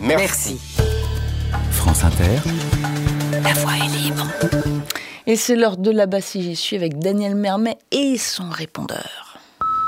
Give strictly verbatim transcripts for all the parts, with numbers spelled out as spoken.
Merci. France Inter. La voix est libre. Et c'est l'heure de la Bassie, j'y suis avec Daniel Mermet et son répondeur.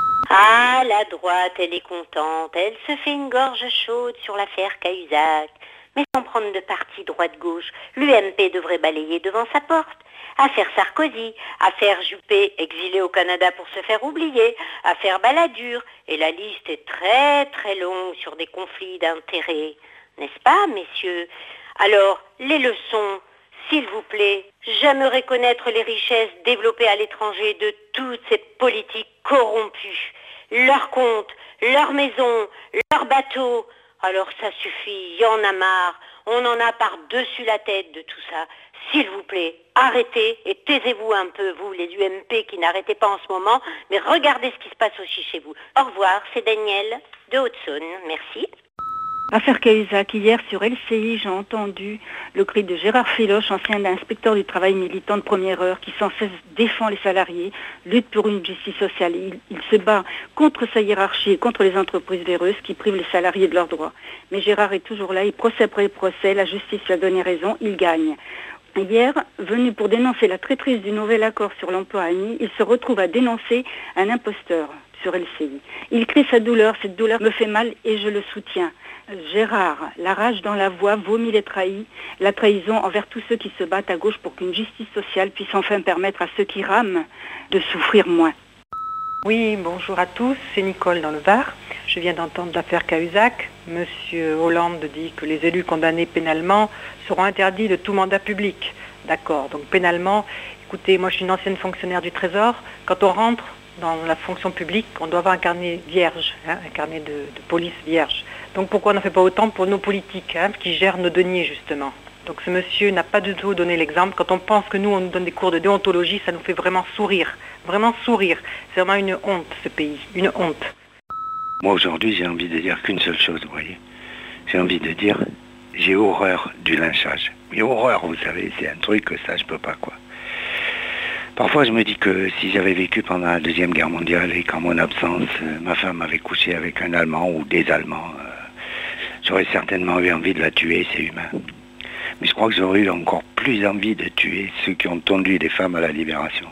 Ah, la droite, elle est contente. Elle se fait une gorge chaude sur l'affaire Cahuzac. Mais sans prendre de parti droite-gauche, l'U M P devrait balayer devant sa porte. Affaire Sarkozy, affaire Juppé, exilé au Canada pour se faire oublier, affaire Balladur. Et la liste est très très longue sur des conflits d'intérêts. N'est-ce pas, messieurs? Alors, les leçons, s'il vous plaît, j'aimerais connaître les richesses développées à l'étranger de toutes ces politiques corrompues. Leurs comptes, leurs maisons, leurs bateaux. Alors ça suffit, il y en a marre. On en a par-dessus la tête de tout ça. S'il vous plaît, arrêtez et taisez-vous un peu, vous, les U M P qui n'arrêtez pas en ce moment, mais regardez ce qui se passe aussi chez vous. Au revoir, c'est Daniel de Haute-Saône. Merci. Affaire Cahuzac, hier sur L C I, j'ai entendu le cri de Gérard Filoche, ancien inspecteur du travail militant de première heure, qui sans cesse défend les salariés, lutte pour une justice sociale. Il, il se bat contre sa hiérarchie et contre les entreprises véreuses qui privent les salariés de leurs droits. Mais Gérard est toujours là, il procès après procès, la justice lui a donné raison, il gagne. Hier, venu pour dénoncer la traîtrise du nouvel accord sur l'emploi admis, il se retrouve à dénoncer un imposteur sur L C I. Il crie sa douleur, cette douleur me fait mal et je le soutiens. Gérard, la rage dans la voix, vomit les trahis, la trahison envers tous ceux qui se battent à gauche pour qu'une justice sociale puisse enfin permettre à ceux qui rament de souffrir moins. Oui, bonjour à tous, c'est Nicole dans le Var. Je viens d'entendre l'affaire Cahuzac. Monsieur Hollande dit que les élus condamnés pénalement seront interdits de tout mandat public. D'accord, donc pénalement, écoutez, moi je suis une ancienne fonctionnaire du Trésor. Quand on rentre dans la fonction publique, on doit avoir un carnet vierge, hein, un carnet de, de police vierge. Donc pourquoi on n'en fait pas autant pour nos politiques, hein, qui gèrent nos deniers justement. Donc ce monsieur n'a pas du tout donné l'exemple. Quand on pense que nous, on nous donne des cours de déontologie, ça nous fait vraiment sourire. Vraiment sourire. C'est vraiment une honte, ce pays. Une honte. Moi aujourd'hui, j'ai envie de dire qu'une seule chose, vous voyez. J'ai envie de dire, j'ai horreur du lynchage. Mais horreur, vous savez, c'est un truc que ça, je peux pas, quoi. Parfois, je me dis que si j'avais vécu pendant la Deuxième Guerre mondiale et qu'en mon absence, euh, ma femme avait couché avec un Allemand ou des Allemands, euh, j'aurais certainement eu envie de la tuer, c'est humain. Mais je crois que j'aurais eu encore plus envie de tuer ceux qui ont tondu les femmes à la libération.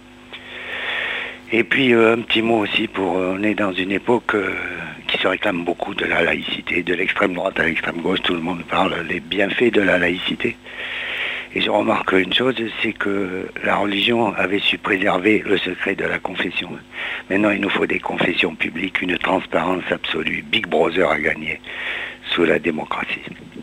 Et puis, euh, un petit mot aussi pour... Euh, on est dans une époque euh, qui se réclame beaucoup de la laïcité, de l'extrême droite à l'extrême gauche, tout le monde parle des bienfaits de la laïcité. Et je remarque une chose, c'est que la religion avait su préserver le secret de la confession. Maintenant, il nous faut des confessions publiques, une transparence absolue. Big Brother a gagné sous la démocratie.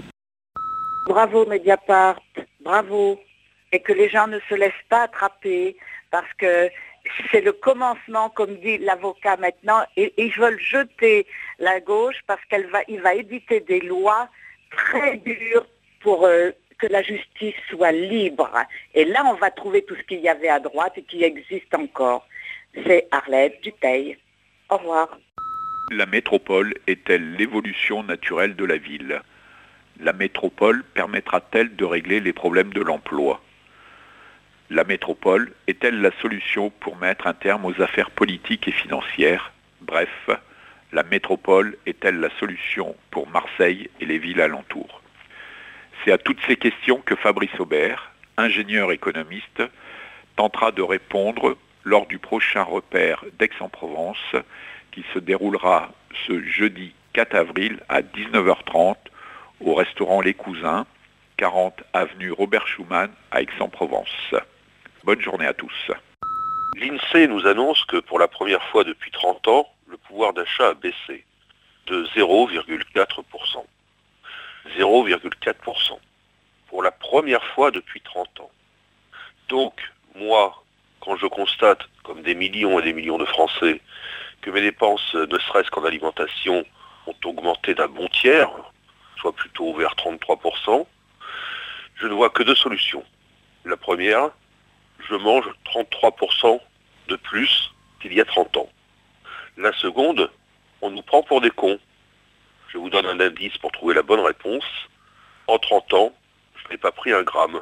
Bravo Mediapart, bravo. Et que les gens ne se laissent pas attraper, parce que c'est le commencement, comme dit l'avocat maintenant, et ils veulent jeter la gauche parce qu'il va, il va éditer des lois très dures pour... Euh, que la justice soit libre. Et là, on va trouver tout ce qu'il y avait à droite et qui existe encore. C'est Arlette Dutheil. Au revoir. La métropole est-elle l'évolution naturelle de la ville? La métropole permettra-t-elle de régler les problèmes de l'emploi? La métropole est-elle la solution pour mettre un terme aux affaires politiques et financières? Bref, la métropole est-elle la solution pour Marseille et les villes alentours? C'est à toutes ces questions que Fabrice Aubert, ingénieur économiste, tentera de répondre lors du prochain repère d'Aix-en-Provence qui se déroulera ce jeudi quatre avril à dix-neuf heures trente au restaurant Les Cousins, quarante avenue Robert Schuman à Aix-en-Provence. Bonne journée à tous. L'INSEE nous annonce que pour la première fois depuis trente ans, le pouvoir d'achat a baissé de zéro virgule quatre pour cent. zéro virgule quatre pour cent pour la première fois depuis trente ans. Donc, moi, quand je constate, comme des millions et des millions de Français, que mes dépenses, ne serait-ce qu'en alimentation, ont augmenté d'un bon tiers, soit plutôt vers trente-trois pour cent, je ne vois que deux solutions. La première, je mange trente-trois pour cent de plus qu'il y a trente ans. La seconde, on nous prend pour des cons. Je vous donne un indice pour trouver la bonne réponse. En trente ans, je n'ai pas pris un gramme.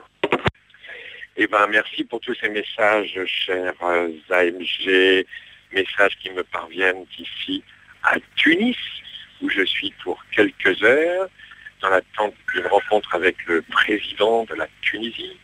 Eh ben, merci pour tous ces messages, chers euh, A M G, messages qui me parviennent ici à Tunis, où je suis pour quelques heures. dans l'attente d'une rencontre avec le président de la Tunisie,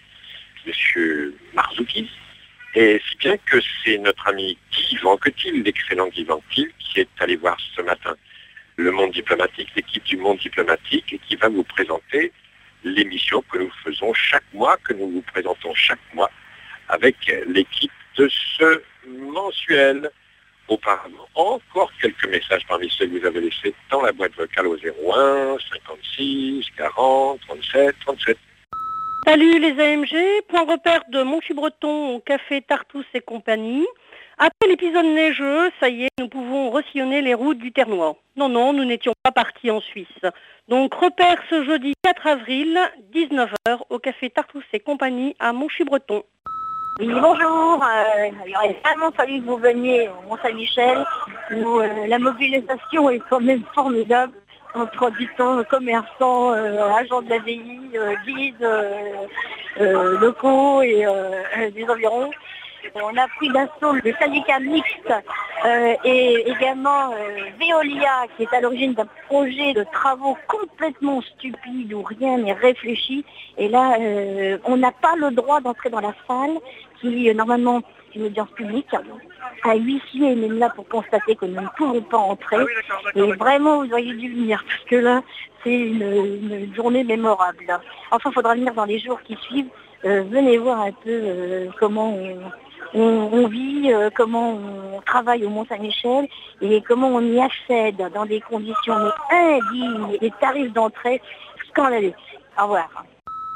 M. Marzouki. Et si bien que c'est notre ami Guy Vanquetil, l'excellent Guy Vanquetil, qui est allé voir ce matin le Monde diplomatique, l'équipe du Monde diplomatique, et qui va vous présenter l'émission que nous faisons chaque mois, que nous vous présentons chaque mois avec l'équipe de ce mensuel. Auparavant, encore quelques messages parmi ceux que vous avez laissés dans la boîte vocale au zéro un, cinquante-six, quarante, trente-sept, trente-sept. Salut les A M G, point repère de Monchy-Breton au café Tartous et compagnie. Après l'épisode neigeux, ça y est, nous pouvons ressillonner les routes du Ternois. Non, non, nous n'étions pas partis en Suisse. Donc repère ce jeudi quatre avril, dix-neuf heures, au café Tartous et compagnie à Monchy-Breton. Oui, bonjour. Euh, il aurait vraiment fallu que vous veniez au Mont-Saint-Michel, où euh, la mobilisation est quand même formidable entre habitants, commerçants, euh, agents de l'A V I, euh, guides euh, euh, locaux et euh, des environs. On a pris d'assaut le syndicat mixte euh, et également euh, Veolia, qui est à l'origine d'un projet de travaux complètement stupide où rien n'est réfléchi. Et là, euh, on n'a pas le droit d'entrer dans la salle, qui euh, normalement est une audience publique, à huissier est même là pour constater que nous ne pouvons pas entrer. Ah oui, d'accord, d'accord, et d'accord. Vraiment, vous auriez dû venir, parce que là, c'est une, une journée mémorable. Là. Enfin, il faudra venir dans les jours qui suivent. Euh, venez voir un peu euh, comment on... On, on vit, euh, comment on travaille au Mont-Saint-Michel et comment on y accède dans des conditions indignes, des tarifs d'entrée scandaleux. Au revoir.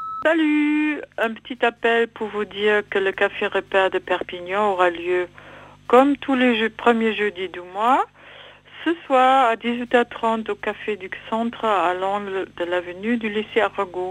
Salut, un petit appel pour vous dire que le Café Repère de Perpignan aura lieu comme tous les jeux, premiers jeudis du mois, ce soir à dix-huit heures trente au Café du Centre à l'angle de l'avenue du lycée Arago.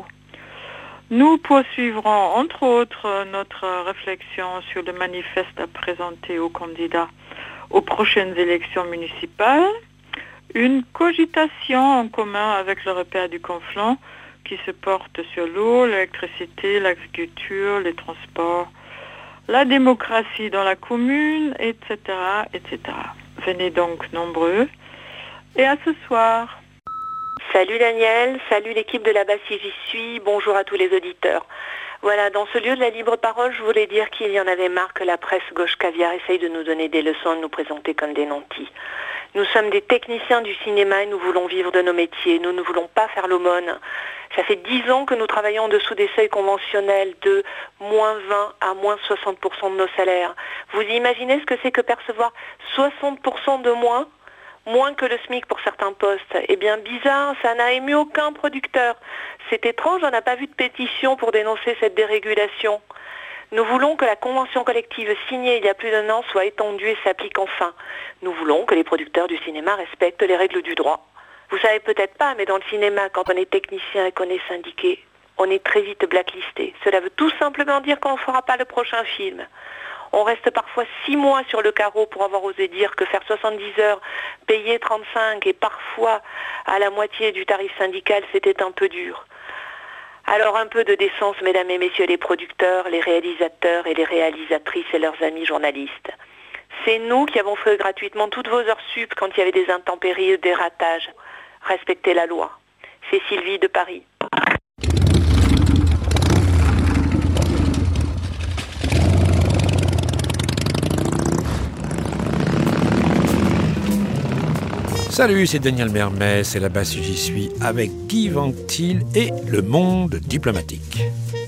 Nous poursuivrons, entre autres, notre réflexion sur le manifeste à présenter aux candidats aux prochaines élections municipales, une cogitation en commun avec le repère du Conflent qui se porte sur l'eau, l'électricité, l'agriculture, les transports, la démocratie dans la commune, et cetera, et cetera. Venez donc nombreux et à ce soir. Salut Daniel, salut l'équipe de là-bas si j'y suis, bonjour à tous les auditeurs. Voilà, dans ce lieu de la libre parole, je voulais dire qu'il y en avait marre que la presse gauche caviar essaye de nous donner des leçons, de nous présenter comme des nantis. Nous sommes des techniciens du cinéma et nous voulons vivre de nos métiers, nous ne voulons pas faire l'aumône. Ça fait dix ans que nous travaillons en dessous des seuils conventionnels de moins vingt à moins soixante pour cent de nos salaires. Vous imaginez ce que c'est que percevoir soixante pour cent de moins ? Moins que le SMIC pour certains postes. Eh bien, bizarre, ça n'a ému aucun producteur. C'est étrange, on n'a pas vu de pétition pour dénoncer cette dérégulation. Nous voulons que la convention collective signée il y a plus d'un an soit étendue et s'applique enfin. Nous voulons que les producteurs du cinéma respectent les règles du droit. Vous savez peut-être pas, mais dans le cinéma, quand on est technicien et qu'on est syndiqué, on est très vite blacklisté. Cela veut tout simplement dire qu'on ne fera pas le prochain film. On reste parfois six mois sur le carreau pour avoir osé dire que faire soixante-dix heures, payer trente-cinq et parfois à la moitié du tarif syndical, c'était un peu dur. Alors un peu de décence, mesdames et messieurs les producteurs, les réalisateurs et les réalisatrices et leurs amis journalistes. C'est nous qui avons fait gratuitement toutes vos heures sup quand il y avait des intempéries et des ratages. Respectez la loi. C'est Sylvie de Paris. Salut, c'est Daniel Mermet, c'est là-bas si j'y suis, avec Guy Vanquetil et le Monde diplomatique.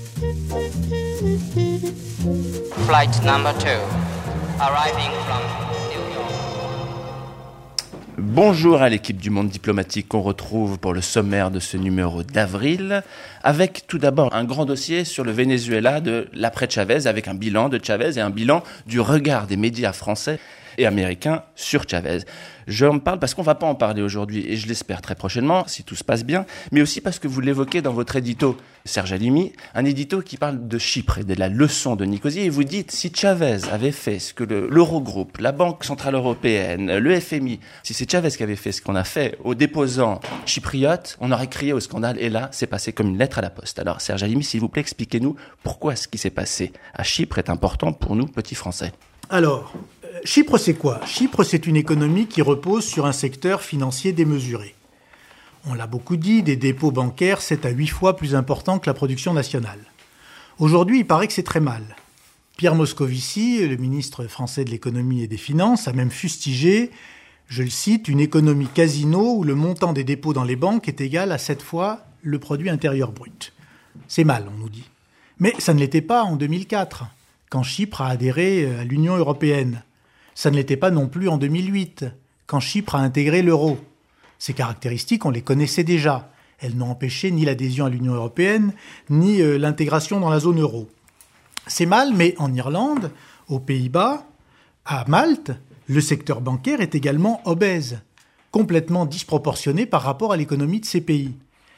Flight number two, arriving from New York. Bonjour à l'équipe du Monde diplomatique qu'on retrouve pour le sommaire de ce numéro d'avril, avec tout d'abord un grand dossier sur le Venezuela de l'après-Chavez, avec un bilan de Chavez et un bilan du regard des médias français et américains sur Chavez. Je en parle parce qu'on ne va pas en parler aujourd'hui, et je l'espère très prochainement, si tout se passe bien, mais aussi parce que vous l'évoquez dans votre édito, Serge Halimi, un édito qui parle de Chypre et de la leçon de Nicosie, et vous dites, si Chavez avait fait ce que le, l'Eurogroupe, la Banque Centrale Européenne, le F M I, si c'est Chavez qui avait fait ce qu'on a fait aux déposants chypriotes, on aurait crié au scandale, et là, c'est passé comme une lettre à la poste. Alors, Serge Halimi, s'il vous plaît, expliquez-nous pourquoi ce qui s'est passé à Chypre est important pour nous, petits Français. Alors, Chypre, c'est quoi ? Chypre, c'est une économie qui repose sur un secteur financier démesuré. on l'a beaucoup dit, des dépôts bancaires sept à huit fois plus importants que la production nationale. Aujourd'hui, il paraît que c'est très mal. Pierre Moscovici, le ministre français de l'économie et des finances, a même fustigé, je le cite, une économie casino où le montant des dépôts dans les banques est égal à sept fois le produit intérieur brut. C'est mal, on nous dit. Mais ça ne l'était pas en deux mille quatre, quand Chypre a adhéré à l'Union européenne. Ça ne l'était pas non plus en deux mille huit, quand Chypre a intégré l'euro. Ces caractéristiques, on les connaissait déjà. Elles n'ont empêché ni l'adhésion à l'Union européenne, ni euh, l'intégration dans la zone euro. C'est mal, mais en Irlande, aux Pays-Bas, à Malte, le secteur bancaire est également obèse, complètement disproportionné par rapport à l'économie de ces pays.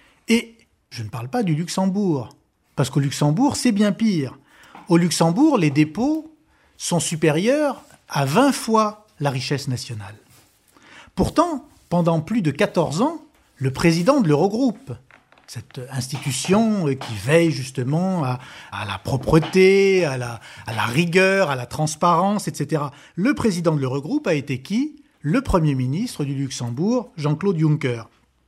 Et je ne parle pas du Luxembourg, parce qu'au Luxembourg, c'est bien pire. Au Luxembourg, les dépôts sont supérieurs à vingt fois la richesse nationale. Pourtant, pendant plus de quatorze ans, le président de l'Eurogroupe, cette institution qui veille justement à, à la propreté, à la, à la rigueur, à la transparence, et cetera. Le président de l'Eurogroupe a été qui ? Le Premier ministre du Luxembourg, Jean-Claude Juncker.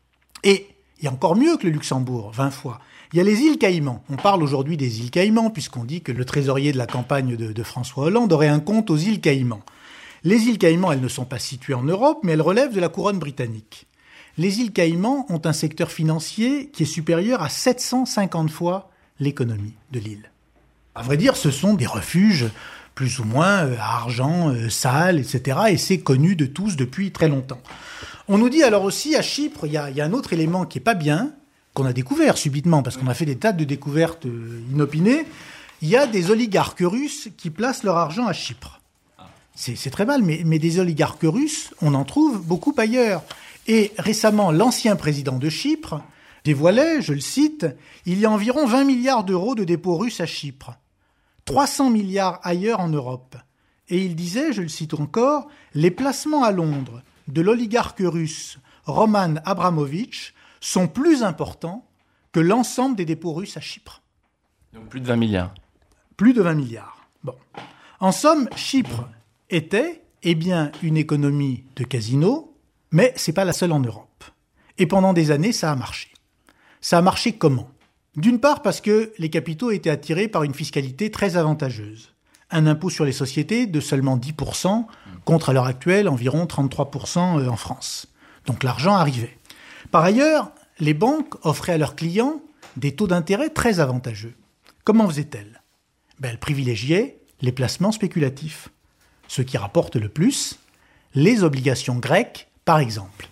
Et il y a encore mieux que le Luxembourg, vingt fois. Il y a les îles Caïmans. On parle aujourd'hui des îles Caïmans, puisqu'on dit que le trésorier de la campagne de, de François Hollande aurait un compte aux îles Caïmans. Les îles Caïmans, elles ne sont pas situées en Europe, mais elles relèvent de la couronne britannique. Les îles Caïmans ont un secteur financier qui est supérieur à sept cent cinquante fois l'économie de l'île. À vrai dire, ce sont des refuges plus ou moins euh, à argent, euh, sale, et cetera. Et c'est connu de tous depuis très longtemps. On nous dit alors aussi, à Chypre, il y a, y a un autre élément qui est pas bien, qu'on a découvert subitement, parce qu'on a fait des tas de découvertes euh, inopinées. Il y a des oligarques russes qui placent leur argent à Chypre. C'est, c'est très mal, mais, mais des oligarques russes, on en trouve beaucoup ailleurs. Et récemment, l'ancien président de Chypre dévoilait, je le cite, « Il y a environ vingt milliards d'euros de dépôts russes à Chypre, trois cents milliards ailleurs en Europe. » Et il disait, je le cite encore, « Les placements à Londres de l'oligarque russe Roman Abramovitch sont plus importants que l'ensemble des dépôts russes à Chypre. » Donc plus de vingt milliards. Plus de vingt milliards. Bon. En somme, Chypre était, eh bien, une économie de casino, mais c'est pas la seule en Europe. Et pendant des années, ça a marché. Ça a marché comment ? D'une part parce que les capitaux étaient attirés par une fiscalité très avantageuse. Un impôt sur les sociétés de seulement dix pour cent, contre à l'heure actuelle environ trente-trois pour cent en France. Donc l'argent arrivait. Par ailleurs, les banques offraient à leurs clients des taux d'intérêt très avantageux. Comment faisaient-elles ? Ben, elles privilégiaient les placements spéculatifs. Ce qui rapporte le plus, les obligations grecques, par exemple.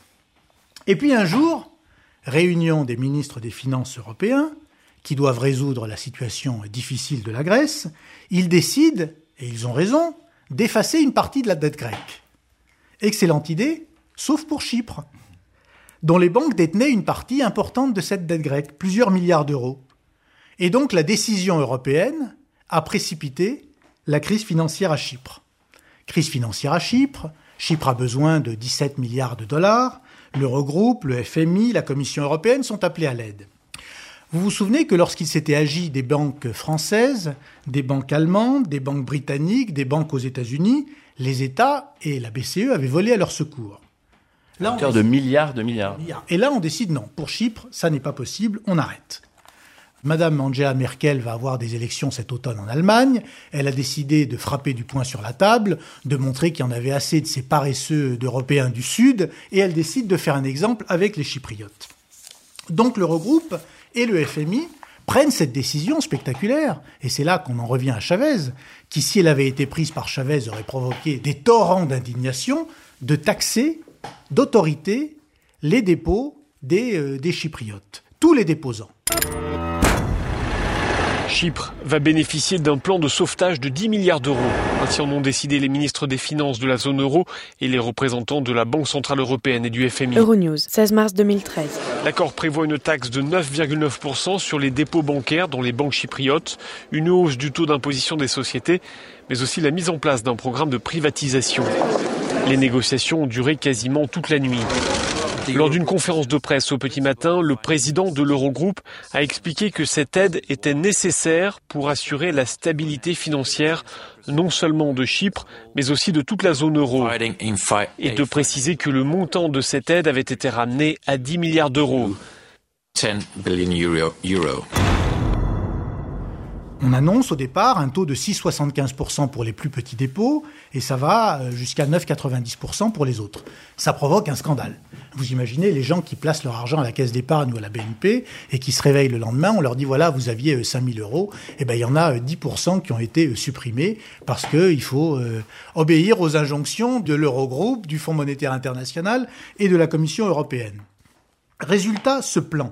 Et puis un jour, réunion des ministres des Finances européens, qui doivent résoudre la situation difficile de la Grèce, ils décident, et ils ont raison, d'effacer une partie de la dette grecque. Excellente idée, sauf pour Chypre, dont les banques détenaient une partie importante de cette dette grecque, plusieurs milliards d'euros. Et donc la décision européenne a précipité la crise financière à Chypre. Crise financière à Chypre, Chypre a besoin de dix-sept milliards de dollars, l'Eurogroupe, le F M I, la Commission européenne sont appelés à l'aide. Vous vous souvenez que lorsqu'il s'était agi des banques françaises, des banques allemandes, des banques britanniques, des banques aux États-Unis, les États et la B C E avaient volé à leur secours. Là, on de milliards de milliards. Et là, on décide non. Pour Chypre, ça n'est pas possible, on arrête. Madame Angela Merkel va avoir des élections cet automne en Allemagne. Elle a décidé de frapper du poing sur la table, de montrer qu'il y en avait assez de ces paresseux d'Européens du Sud, et elle décide de faire un exemple avec les Chypriotes. Donc l'Eurogroupe et le F M I prennent cette décision spectaculaire, et c'est là qu'on en revient à Chavez, qui, si elle avait été prise par Chavez, aurait provoqué des torrents d'indignation, de taxer, d'autorité, les dépôts des, euh, des Chypriotes, tous les déposants. Chypre va bénéficier d'un plan de sauvetage de dix milliards d'euros. Ainsi en ont décidé les ministres des Finances de la zone euro et les représentants de la Banque Centrale Européenne et du F M I. Euronews, seize mars deux mille treize. L'accord prévoit une taxe de neuf virgule neuf pour cent sur les dépôts bancaires dans les banques chypriotes, une hausse du taux d'imposition des sociétés, mais aussi la mise en place d'un programme de privatisation. Les négociations ont duré quasiment toute la nuit. Lors d'une conférence de presse au petit matin, le président de l'Eurogroupe a expliqué que cette aide était nécessaire pour assurer la stabilité financière non seulement de Chypre, mais aussi de toute la zone euro, et de préciser que le montant de cette aide avait été ramené à dix milliards d'euros. On annonce au départ un taux de six virgule soixante-quinze pour cent pour les plus petits dépôts et ça va jusqu'à neuf virgule quatre-vingt-dix pour cent pour les autres. Ça provoque un scandale. Vous imaginez les gens qui placent leur argent à la caisse d'épargne ou à la B N P et qui se réveillent le lendemain, on leur dit voilà, vous aviez cinq mille euros, et ben il y en a dix pour cent qui ont été supprimés parce qu'il faut euh, obéir aux injonctions de l'Eurogroupe, du Fonds monétaire international et de la Commission européenne. Résultat, ce plan.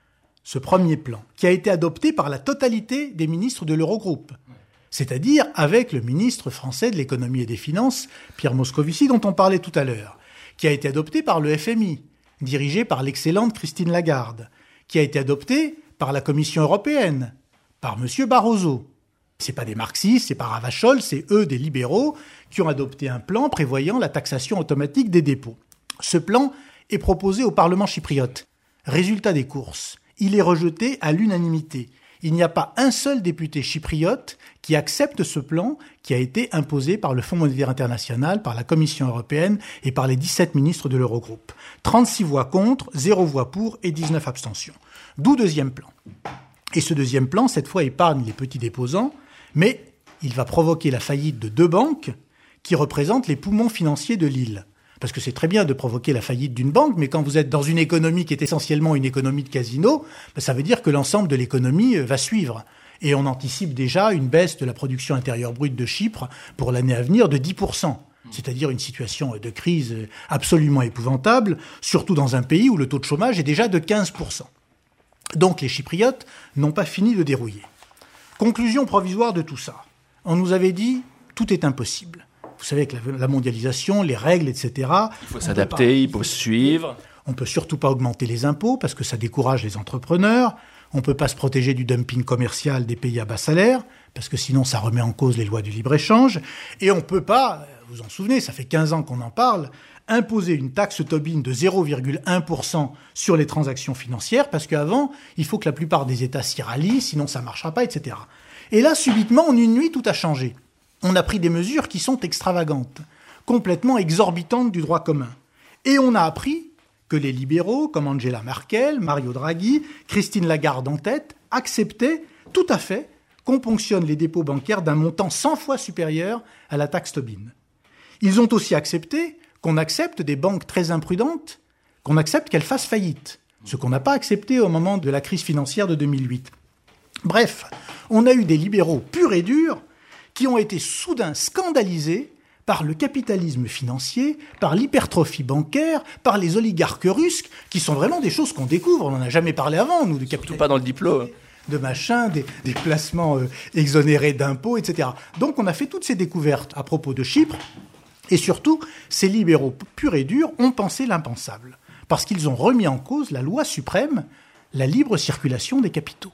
Ce premier plan, qui a été adopté par la totalité des ministres de l'Eurogroupe, c'est-à-dire avec le ministre français de l'économie et des finances, Pierre Moscovici, dont on parlait tout à l'heure, qui a été adopté par le F M I, dirigé par l'excellente Christine Lagarde, qui a été adopté par la Commission européenne, par M. Barroso. C'est pas des marxistes, c'est pas Ravachol, c'est eux, des libéraux, qui ont adopté un plan prévoyant la taxation automatique des dépôts. Ce plan est proposé au Parlement chypriote. Résultat des courses. Il est rejeté à l'unanimité. Il n'y a pas un seul député chypriote qui accepte ce plan qui a été imposé par le Fonds monétaire international, par la Commission européenne et par les dix-sept ministres de l'Eurogroupe. trente-six voix contre, zéro voix pour et dix-neuf abstentions. D'où deuxième plan. Et ce deuxième plan, cette fois, épargne les petits déposants, mais il va provoquer la faillite de deux banques qui représentent les poumons financiers de l'île. Parce que c'est très bien de provoquer la faillite d'une banque, mais quand vous êtes dans une économie qui est essentiellement une économie de casino, ben ça veut dire que l'ensemble de l'économie va suivre. Et on anticipe déjà une baisse de la production intérieure brute de Chypre pour l'année à venir de dix pour cent. C'est-à-dire une situation de crise absolument épouvantable, surtout dans un pays où le taux de chômage est déjà de quinze pour cent. Donc les Chypriotes n'ont pas fini de dérouiller. Conclusion provisoire de tout ça. On nous avait dit, tout est impossible. Vous savez, avec la mondialisation, les règles, et cetera. Il faut s'adapter, il faut suivre. On ne peut surtout pas augmenter les impôts parce que ça décourage les entrepreneurs. On ne peut pas se protéger du dumping commercial des pays à bas salaire parce que sinon ça remet en cause les lois du libre-échange. Et on ne peut pas, vous en souvenez, ça fait quinze ans qu'on en parle, imposer une taxe Tobin de zéro virgule un pour cent sur les transactions financières parce qu'avant, il faut que la plupart des États s'y rallient, sinon ça ne marchera pas, et cetera. Et là, subitement, en une nuit, tout a changé. On a pris des mesures qui sont extravagantes, complètement exorbitantes du droit commun. Et on a appris que les libéraux, comme Angela Merkel, Mario Draghi, Christine Lagarde en tête, acceptaient tout à fait qu'on ponctionne les dépôts bancaires d'un montant cent fois supérieur à la taxe Tobin. Ils ont aussi accepté qu'on accepte des banques très imprudentes, qu'on accepte qu'elles fassent faillite, ce qu'on n'a pas accepté au moment de la crise financière de deux mille huit. Bref, on a eu des libéraux purs et durs qui ont été soudain scandalisés par le capitalisme financier, par l'hypertrophie bancaire, par les oligarques russes, qui sont vraiment des choses qu'on découvre. On n'en a jamais parlé avant, nous, de capitalisme. Surtout pas dans le diplôme. De machin, des, des placements euh, exonérés d'impôts, et cetera. Donc on a fait toutes ces découvertes à propos de Chypre, et surtout, ces libéraux purs et durs ont pensé l'impensable, parce qu'ils ont remis en cause la loi suprême, la libre circulation des capitaux.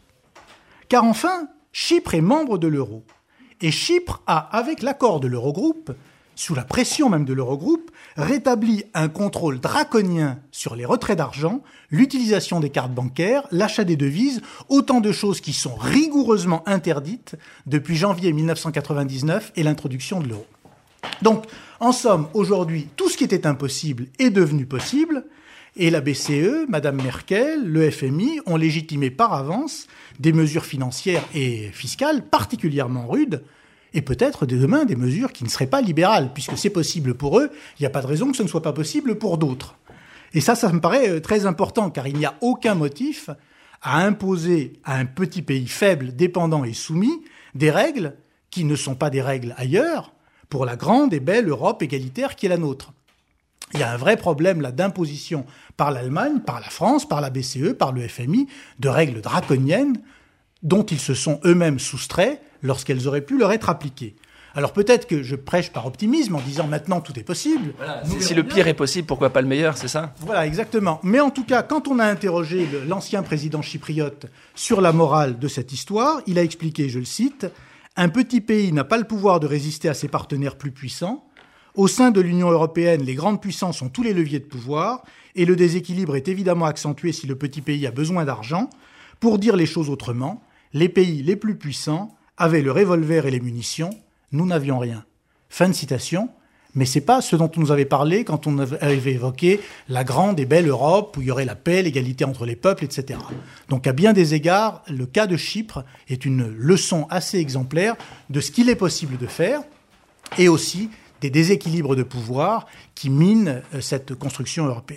Car enfin, Chypre est membre de l'euro. Et Chypre a, avec l'accord de l'Eurogroupe, sous la pression même de l'Eurogroupe, rétabli un contrôle draconien sur les retraits d'argent, l'utilisation des cartes bancaires, l'achat des devises, autant de choses qui sont rigoureusement interdites depuis janvier mille neuf cent quatre-vingt-dix-neuf et l'introduction de l'euro. Donc, en somme, aujourd'hui, tout ce qui était impossible est devenu possible, et la B C E, Madame Merkel, le F M I ont légitimé par avance des mesures financières et fiscales particulièrement rudes, et peut-être demain des mesures qui ne seraient pas libérales, puisque c'est possible pour eux, il n'y a pas de raison que ce ne soit pas possible pour d'autres. Et ça, ça me paraît très important, car il n'y a aucun motif à imposer à un petit pays faible, dépendant et soumis des règles qui ne sont pas des règles ailleurs, pour la grande et belle Europe égalitaire qui est la nôtre. Il y a un vrai problème là d'imposition par l'Allemagne, par la France, par la B C E, par le F M I, de règles draconiennes dont ils se sont eux-mêmes soustraits lorsqu'elles auraient pu leur être appliquées. Alors peut-être que je prêche par optimisme en disant maintenant tout est possible. Voilà, si, si le pire est possible, pourquoi pas le meilleur, c'est ça ? Voilà, exactement. Mais en tout cas, quand on a interrogé le, l'ancien président chypriote sur la morale de cette histoire, il a expliqué, je le cite, « Un petit pays n'a pas le pouvoir de résister à ses partenaires plus puissants. Au sein de l'Union européenne, les grandes puissances ont tous les leviers de pouvoir, et le déséquilibre est évidemment accentué si le petit pays a besoin d'argent. Pour dire les choses autrement, les pays les plus puissants avaient le revolver et les munitions, nous n'avions rien. Fin de citation. Mais c'est pas ce dont on nous avait parlé quand on avait évoqué la grande et belle Europe où il y aurait la paix, l'égalité entre les peuples, et cetera. Donc à bien des égards, le cas de Chypre est une leçon assez exemplaire de ce qu'il est possible de faire et aussi des déséquilibres de pouvoir qui minent cette construction européenne.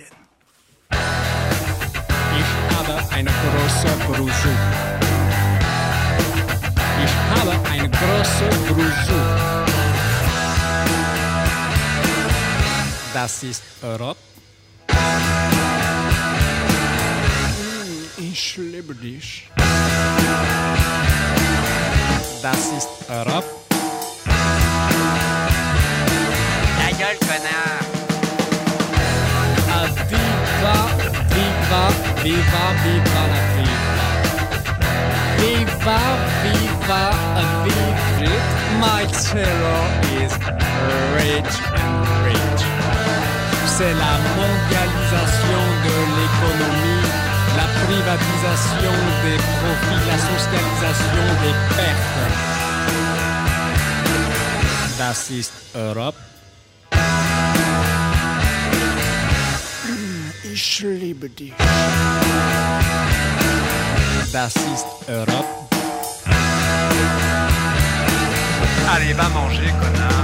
Ich habe eine große Brûlure. Ich habe eine große Brûlure. Das ist Europe. Ich liebe dich. Das ist Europe. Ta gueule, connard. Viva, viva, viva, viva la vida. Viva, viva, viva. My cello is rich and rich. C'est la mondialisation de l'économie, la privatisation des profits, la socialisation des pertes. Das ist Europe. Ich liebe dich. Das ist Europe. Allez, va manger, connard.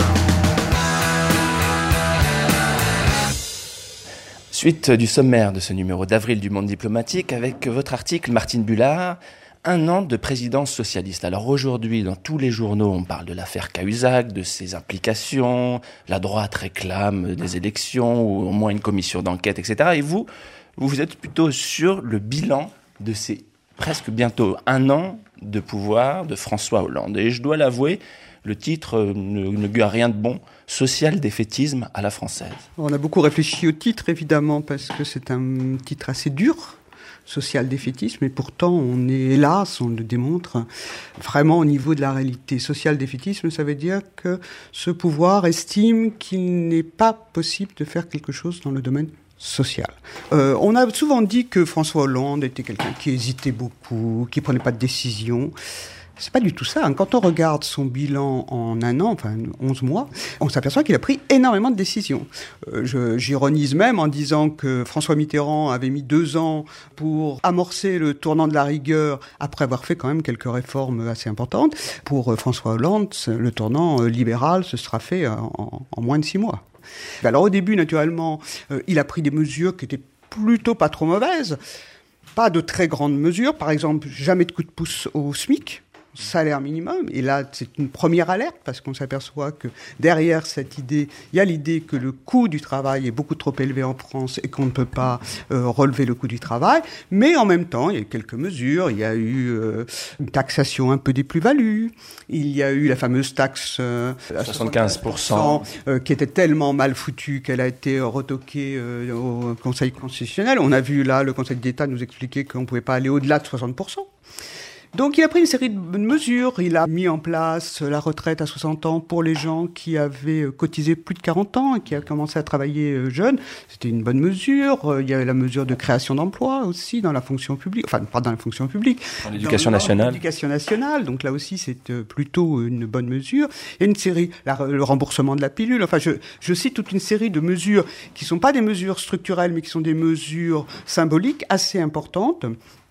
Suite du sommaire de ce numéro d'avril du Monde diplomatique avec votre article, Martine Bullard, un an de présidence socialiste. Alors aujourd'hui, dans tous les journaux, on parle de l'affaire Cahuzac, de ses implications, la droite réclame des élections ou au moins une commission d'enquête, et cetera. Et vous, vous êtes plutôt sur le bilan de ces presque bientôt un an de pouvoir de François Hollande. Et je dois l'avouer, le titre ne, ne guère rien de bon, social-défaitisme à la française. On a beaucoup réfléchi au titre, évidemment, parce que c'est un titre assez dur, social-défaitisme, et pourtant on est, hélas, on le démontre, vraiment au niveau de la réalité. Social-défaitisme, ça veut dire que ce pouvoir estime qu'il n'est pas possible de faire quelque chose dans le domaine social. Euh, on a souvent dit que François Hollande était quelqu'un qui hésitait beaucoup, qui prenait pas de décision. C'est pas du tout ça. Quand on regarde son bilan en un an, enfin onze mois, on s'aperçoit qu'il a pris énormément de décisions. Euh, je, j'ironise même en disant que François Mitterrand avait mis deux ans pour amorcer le tournant de la rigueur après avoir fait quand même quelques réformes assez importantes. Pour euh, François Hollande, le tournant euh, libéral se sera fait en, en moins de six mois. Alors au début, naturellement, euh, il a pris des mesures qui étaient plutôt pas trop mauvaises. Pas de très grandes mesures. Par exemple, jamais de coup de pouce au SMIC. Salaire minimum, et là c'est une première alerte parce qu'on s'aperçoit que derrière cette idée, il y a l'idée que le coût du travail est beaucoup trop élevé en France et qu'on ne peut pas euh, relever le coût du travail, mais en même temps il y a eu quelques mesures, il y a eu euh, une taxation un peu des plus-values, il y a eu la fameuse taxe euh, à soixante-quinze pour cent euh, qui était tellement mal foutue qu'elle a été retoquée euh, au Conseil constitutionnel. On a vu là le Conseil d'État nous expliquer qu'on ne pouvait pas aller au-delà de soixante pour cent. Donc il a pris une série de mesures. Il a mis en place la retraite à soixante ans pour les gens qui avaient cotisé plus de quarante ans et qui avaient commencé à travailler jeunes. C'était une bonne mesure. Il y avait la mesure de création d'emplois aussi dans la fonction publique. Enfin, pas dans la fonction publique. Dans l'éducation dans nationale. L'éducation nationale. Donc là aussi, c'est plutôt une bonne mesure. Il y a une série, la, le remboursement de la pilule. Enfin, je, je cite toute une série de mesures qui ne sont pas des mesures structurelles, mais qui sont des mesures symboliques assez importantes.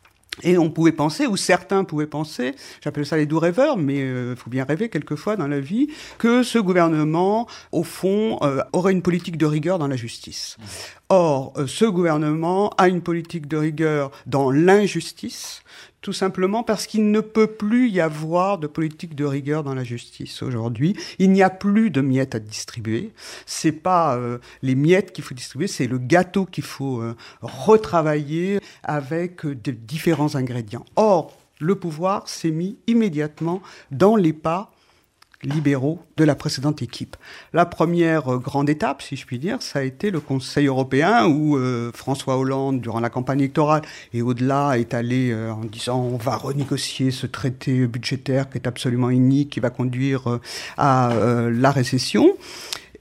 Et on pouvait penser, ou certains pouvaient penser, j'appelle ça les doux rêveurs, mais il euh, faut bien rêver quelquefois dans la vie, que ce gouvernement, au fond, euh, aurait une politique de rigueur dans la justice. Or, euh, ce gouvernement a une politique de rigueur dans l'injustice, tout simplement parce qu'il ne peut plus y avoir de politique de rigueur dans la justice aujourd'hui. Il n'y a plus de miettes à distribuer. C'est pas euh, les miettes qu'il faut distribuer, c'est le gâteau qu'il faut euh, retravailler avec euh, de différents ingrédients. Or, le pouvoir s'est mis immédiatement dans les pas libéraux de la précédente équipe. La première grande étape, si je puis dire, ça a été le Conseil européen où euh, François Hollande, durant la campagne électorale et au-delà, est allé euh, en disant on va renégocier ce traité budgétaire qui est absolument inique, qui va conduire euh, à euh, la récession.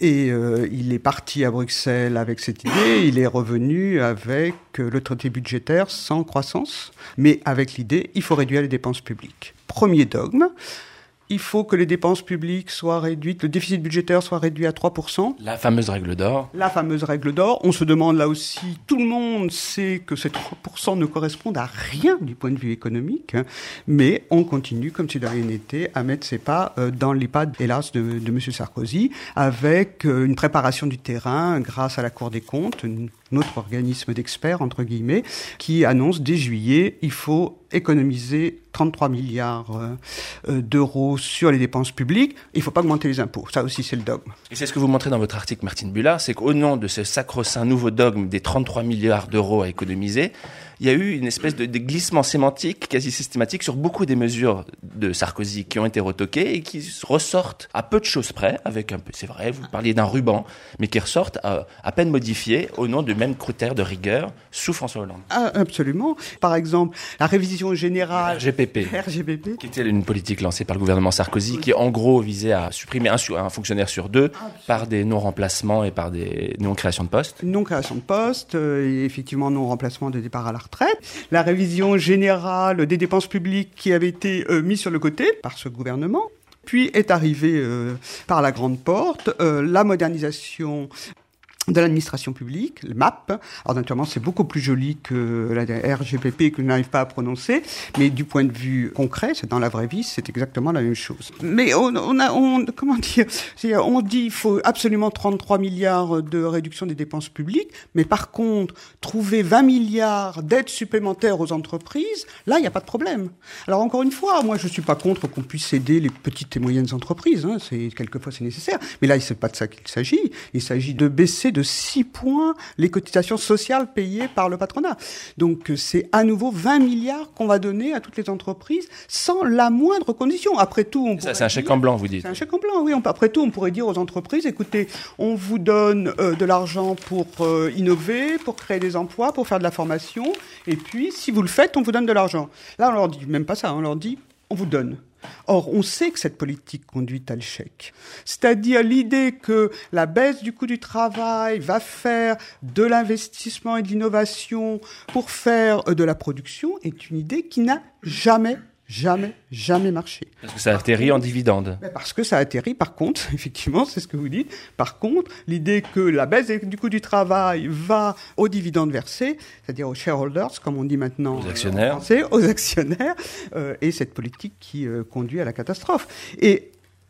Et euh, il est parti à Bruxelles avec cette idée, il est revenu avec euh, le traité budgétaire sans croissance, mais avec l'idée, il faut réduire les dépenses publiques. Premier dogme. Il faut que les dépenses publiques soient réduites, le déficit budgétaire soit réduit à trois pour cent. La fameuse règle d'or. La fameuse règle d'or. On se demande là aussi, tout le monde sait que ces trois pour cent ne correspondent à rien du point de vue économique, hein, mais on continue, comme si de rien n'était, à mettre ses pas euh, dans les pas, hélas, de, de M. Sarkozy, avec euh, une préparation du terrain grâce à la Cour des comptes, une, notre organisme d'experts, entre guillemets, qui annonce dès juillet, il faut économiser trente-trois milliards euh, d'euros sur les dépenses publiques. Il ne faut pas augmenter les impôts. Ça aussi, c'est le dogme. Et c'est ce que vous montrez dans votre article, Martine Bullard, c'est qu'au nom de ce sacro-saint nouveau dogme des trente-trois milliards d'euros à économiser, il y a eu une espèce de, de glissement sémantique quasi systématique sur beaucoup des mesures de Sarkozy qui ont été retoquées et qui ressortent à peu de choses près, avec un peu, c'est vrai, vous parliez d'un ruban, mais qui ressortent à, à peine modifiés au nom du même critère de rigueur sous François Hollande. Ah, absolument. Par exemple, la révision générale... R G P P. R G P P. Qui était une politique lancée par le gouvernement Sarkozy, qui en gros visait à supprimer un, un fonctionnaire sur deux par des non-remplacements et par des non-créations de postes. Non-création de postes, euh, et effectivement non-remplacement de départ à la retraite. La révision générale des dépenses publiques qui avait été euh, mise sur le côté par ce gouvernement. Puis est arrivée euh, par la grande porte euh, la modernisation de l'administration publique, le M A P. Alors naturellement, c'est beaucoup plus joli que la R G P P que je n'arrive pas à prononcer, mais du point de vue concret, c'est dans la vraie vie, c'est exactement la même chose. Mais on, on a, on, comment dire, on dit il faut absolument trente-trois milliards de réduction des dépenses publiques, mais par contre, trouver vingt milliards d'aides supplémentaires aux entreprises, là, il n'y a pas de problème. Alors encore une fois, moi, je suis pas contre qu'on puisse aider les petites et moyennes entreprises, hein, c'est, quelquefois c'est nécessaire, mais là, c'est pas de ça qu'il s'agit. Il s'agit de baisser de six points les cotisations sociales payées par le patronat. Donc c'est à nouveau vingt milliards qu'on va donner à toutes les entreprises sans la moindre condition. Après tout, on ça, c'est un chèque en blanc, vous dites. C'est un chèque en blanc, oui. On, après tout, on pourrait dire aux entreprises, écoutez, on vous donne euh, de l'argent pour euh, innover, pour créer des emplois, pour faire de la formation, et puis si vous le faites, on vous donne de l'argent. Là, on leur dit même pas ça, on leur dit, on vous donne. Or, on sait que cette politique conduit à l'échec. C'est-à-dire l'idée que la baisse du coût du travail va faire de l'investissement et de l'innovation pour faire de la production est une idée qui n'a jamais Jamais, jamais marché. Parce que ça atterrit en dividendes. Parce que ça atterrit, par contre, effectivement, c'est ce que vous dites, par contre, l'idée que la baisse du coût du travail va aux dividendes versés, c'est-à-dire aux shareholders, comme on dit maintenant. Aux actionnaires. En français, aux actionnaires, euh, et cette politique qui euh, conduit à la catastrophe. Et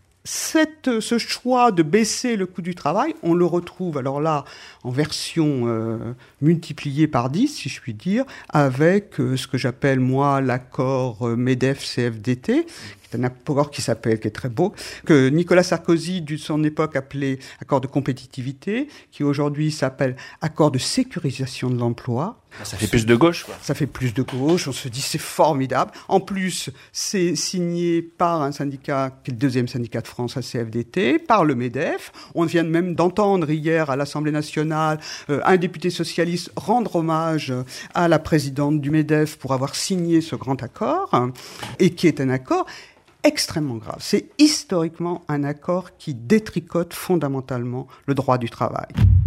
Cette, ce choix de baisser le coût du travail, on le retrouve alors là en version euh, multipliée par dix, si je puis dire, avec euh, ce que j'appelle moi l'accord euh, MEDEF-C F D T, qui est un accord qui s'appelle, qui est très beau, que Nicolas Sarkozy, de son époque, appelait accord de compétitivité, qui aujourd'hui s'appelle accord de sécurisation de l'emploi. Ça fait plus de gauche, quoi. Ça fait plus de gauche, on se dit c'est formidable. En plus, c'est signé par un syndicat, qui est le deuxième syndicat de France, la C F D T, par le MEDEF. On vient même d'entendre hier à l'Assemblée nationale euh, un député socialiste rendre hommage à la présidente du MEDEF pour avoir signé ce grand accord, hein, et qui est un accord extrêmement grave. C'est historiquement un accord qui détricote fondamentalement le droit du travail.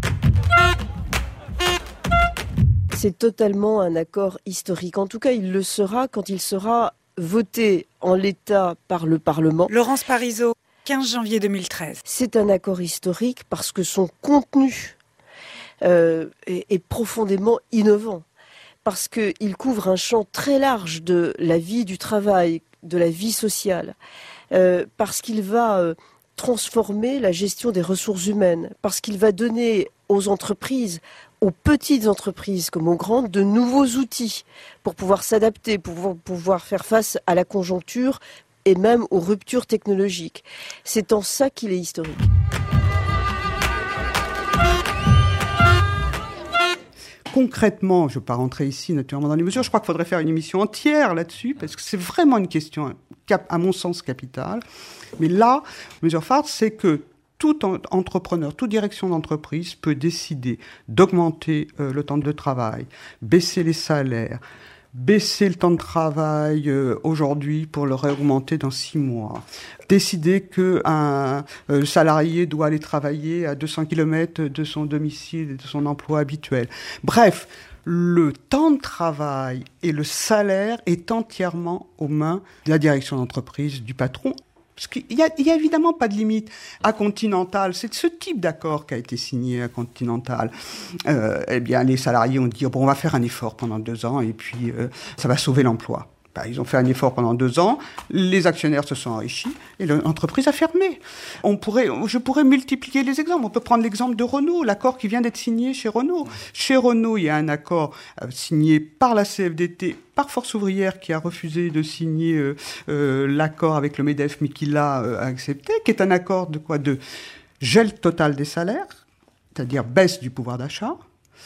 C'est totalement un accord historique. En tout cas, il le sera quand il sera voté en l'état par le Parlement. Laurence Parisot, quinze janvier deux mille treize. C'est un accord historique parce que son contenu euh, est, est profondément innovant. Parce qu'il couvre un champ très large de la vie du travail, de la vie sociale. Euh, parce qu'il va euh, transformer la gestion des ressources humaines. Parce qu'il va donner aux entreprises, aux petites entreprises comme aux grandes, de nouveaux outils pour pouvoir s'adapter, pour pouvoir faire face à la conjoncture et même aux ruptures technologiques. C'est en ça qu'il est historique. Concrètement, je ne vais pas rentrer ici naturellement dans les mesures, je crois qu'il faudrait faire une émission entière là-dessus, parce que c'est vraiment une question, à mon sens, capitale. Mais là, mesure phare, c'est que tout entrepreneur, toute direction d'entreprise peut décider d'augmenter euh, le temps de travail, baisser les salaires, baisser le temps de travail euh, aujourd'hui pour le réaugmenter dans six mois, décider qu'un euh, salarié doit aller travailler à deux cents kilomètres de son domicile et de son emploi habituel. Bref, le temps de travail et le salaire est entièrement aux mains de la direction d'entreprise, du patron. Parce qu'il y a, il y a évidemment pas de limite. À Continental, c'est ce type d'accord qui a été signé à Continental. Euh, eh bien, les salariés ont dit, bon, on va faire un effort pendant deux ans et puis euh, ça va sauver l'emploi. Ben, ils ont fait un effort pendant deux ans, les actionnaires se sont enrichis et l'entreprise a fermé. On pourrait, je pourrais multiplier les exemples. On peut prendre l'exemple de Renault, l'accord qui vient d'être signé chez Renault. Chez Renault, il y a un accord euh, signé par la C F D T, par Force ouvrière qui a refusé de signer euh, euh, l'accord avec le MEDEF, mais qui l'a euh, accepté, qui est un accord de quoi? De gel total des salaires, c'est-à-dire baisse du pouvoir d'achat,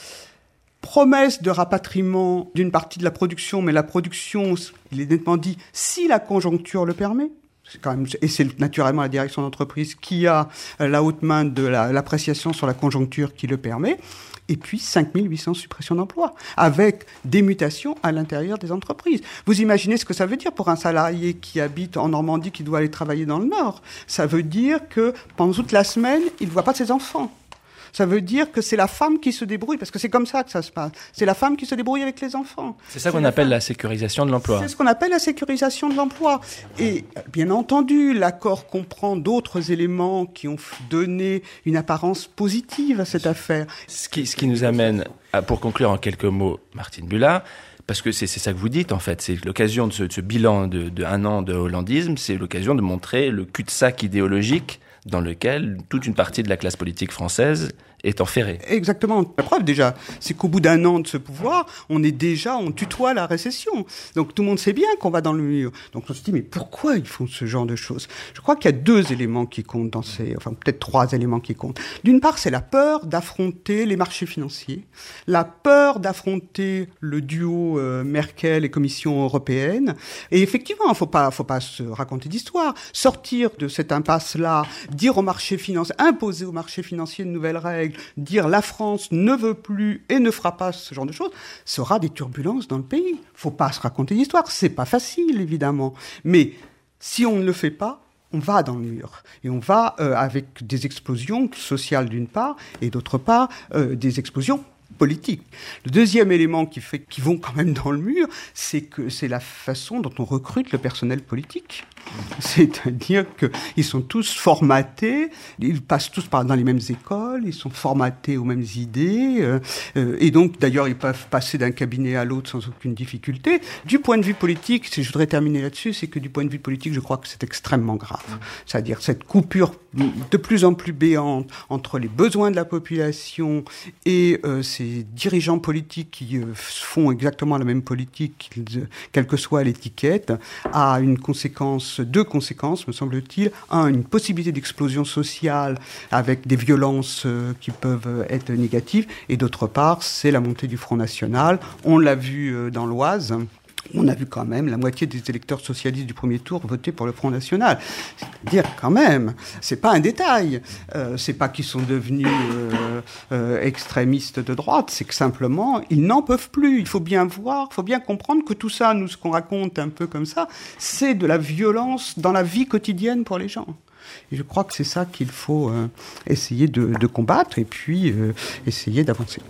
promesse de rapatriement d'une partie de la production, mais la production, il est nettement dit, si la conjoncture le permet. C'est quand même, et c'est naturellement la direction d'entreprise qui a la haute main de la, l'appréciation sur la conjoncture qui le permet. Et puis cinq mille huit cents suppressions d'emplois, avec des mutations à l'intérieur des entreprises. Vous imaginez ce que ça veut dire pour un salarié qui habite en Normandie, qui doit aller travailler dans le Nord? Ça veut dire que pendant toute la semaine, il ne voit pas ses enfants. Ça veut dire que c'est la femme qui se débrouille, parce que c'est comme ça que ça se passe. C'est la femme qui se débrouille avec les enfants. C'est ça qu'on appelle la sécurisation de l'emploi. C'est ce qu'on appelle la sécurisation de l'emploi. Et bien entendu, l'accord comprend d'autres éléments qui ont donné une apparence positive à cette affaire. Ce qui, ce qui nous amène, à, pour conclure en quelques mots, Martine Bulat, parce que c'est, c'est ça que vous dites, en fait. C'est l'occasion de ce, de ce bilan de, de un an de hollandisme, c'est l'occasion de montrer le cul-de-sac idéologique dans lequel toute une partie de la classe politique française est enferrée. Exactement. La preuve, déjà, c'est qu'au bout d'un an de ce pouvoir, on est déjà, on tutoie la récession. Donc tout le monde sait bien qu'on va dans le mur. Donc on se dit, mais pourquoi ils font ce genre de choses? Je crois qu'il y a deux éléments qui comptent dans ces, enfin peut-être trois éléments qui comptent. D'une part, c'est la peur d'affronter les marchés financiers, la peur d'affronter le duo euh, Merkel et Commission européenne. Et effectivement, il faut pas, faut pas se raconter d'histoire. Sortir de cette impasse-là, dire aux marchés financiers, imposer aux marchés financiers de nouvelles règles, dire la France ne veut plus et ne fera pas ce genre de choses, sera des turbulences dans le pays. Faut pas se raconter d'histoire, c'est pas facile évidemment, mais si on ne le fait pas, on va dans le mur et on va euh, avec des explosions sociales d'une part et d'autre part euh, des explosions politique. Le deuxième élément qui fait qu'ils vont quand même dans le mur, c'est que c'est la façon dont on recrute le personnel politique. C'est-à-dire qu'ils sont tous formatés, ils passent tous par, dans les mêmes écoles, ils sont formatés aux mêmes idées, euh, euh, et donc d'ailleurs ils peuvent passer d'un cabinet à l'autre sans aucune difficulté. Du point de vue politique, si je voudrais terminer là-dessus, c'est que du point de vue politique, je crois que c'est extrêmement grave. C'est-à-dire cette coupure de plus en plus béante entre les besoins de la population et euh, ces dirigeants politiques qui euh, font exactement la même politique, euh, quelle que soit l'étiquette, a une conséquence, deux conséquences, me semble-t-il. Un, une possibilité d'explosion sociale avec des violences euh, qui peuvent être négatives. Et d'autre part, c'est la montée du Front National. On l'a vu euh, dans l'Oise. On a vu quand même la moitié des électeurs socialistes du premier tour voter pour le Front National. C'est-à-dire quand même, c'est pas un détail. Euh, c'est pas qu'ils sont devenus euh, euh, extrémistes de droite, c'est que simplement ils n'en peuvent plus. Il faut bien voir, il faut bien comprendre que tout ça, nous ce qu'on raconte un peu comme ça, c'est de la violence dans la vie quotidienne pour les gens. Et je crois que c'est ça qu'il faut euh, essayer de, de combattre et puis euh, essayer d'avancer.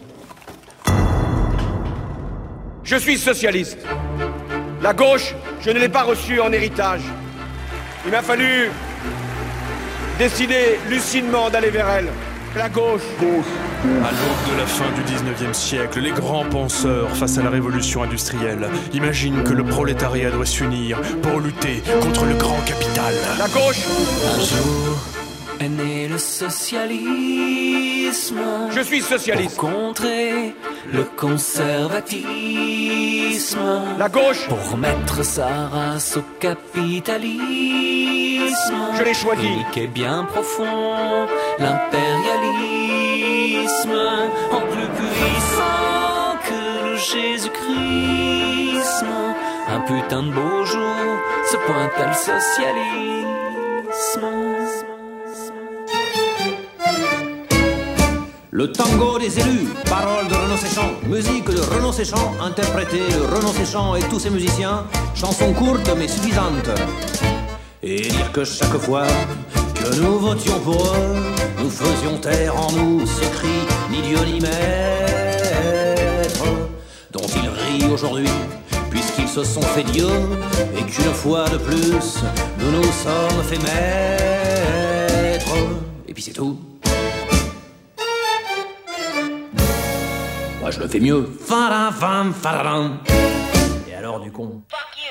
Je suis socialiste. La gauche, je ne l'ai pas reçue en héritage. Il m'a fallu décider lucidement d'aller vers elle. La gauche. Gauche. À l'aube de la fin du dix-neuvième siècle, les grands penseurs face à la révolution industrielle imaginent que le prolétariat doit s'unir pour lutter contre le grand capital. La gauche. Un jour est né le socialisme. Je suis socialiste. Pour contrer le conservatisme. La gauche. Pour mettre sa race au capitalisme. Je l'ai choisi. Et qui est bien profond, l'impérialisme. En plus puissant que le Jésus-Christ. Un putain de beau jour se pointe à le socialisme. Le tango des élus, paroles de Renaud Séchant, musique de Renaud Séchant, interprétée de Renaud Séchant et tous ses musiciens, chanson courte mais suffisante. Et dire que chaque fois que nous votions pour eux, nous faisions taire en nous ce cri, ni Dieu ni maître, dont ils rient aujourd'hui, puisqu'ils se sont fait Dieu, et qu'une fois de plus, nous nous sommes fait maître. Et puis c'est tout. Moi je le fais mieux. Fadam, fadam. Et alors du con.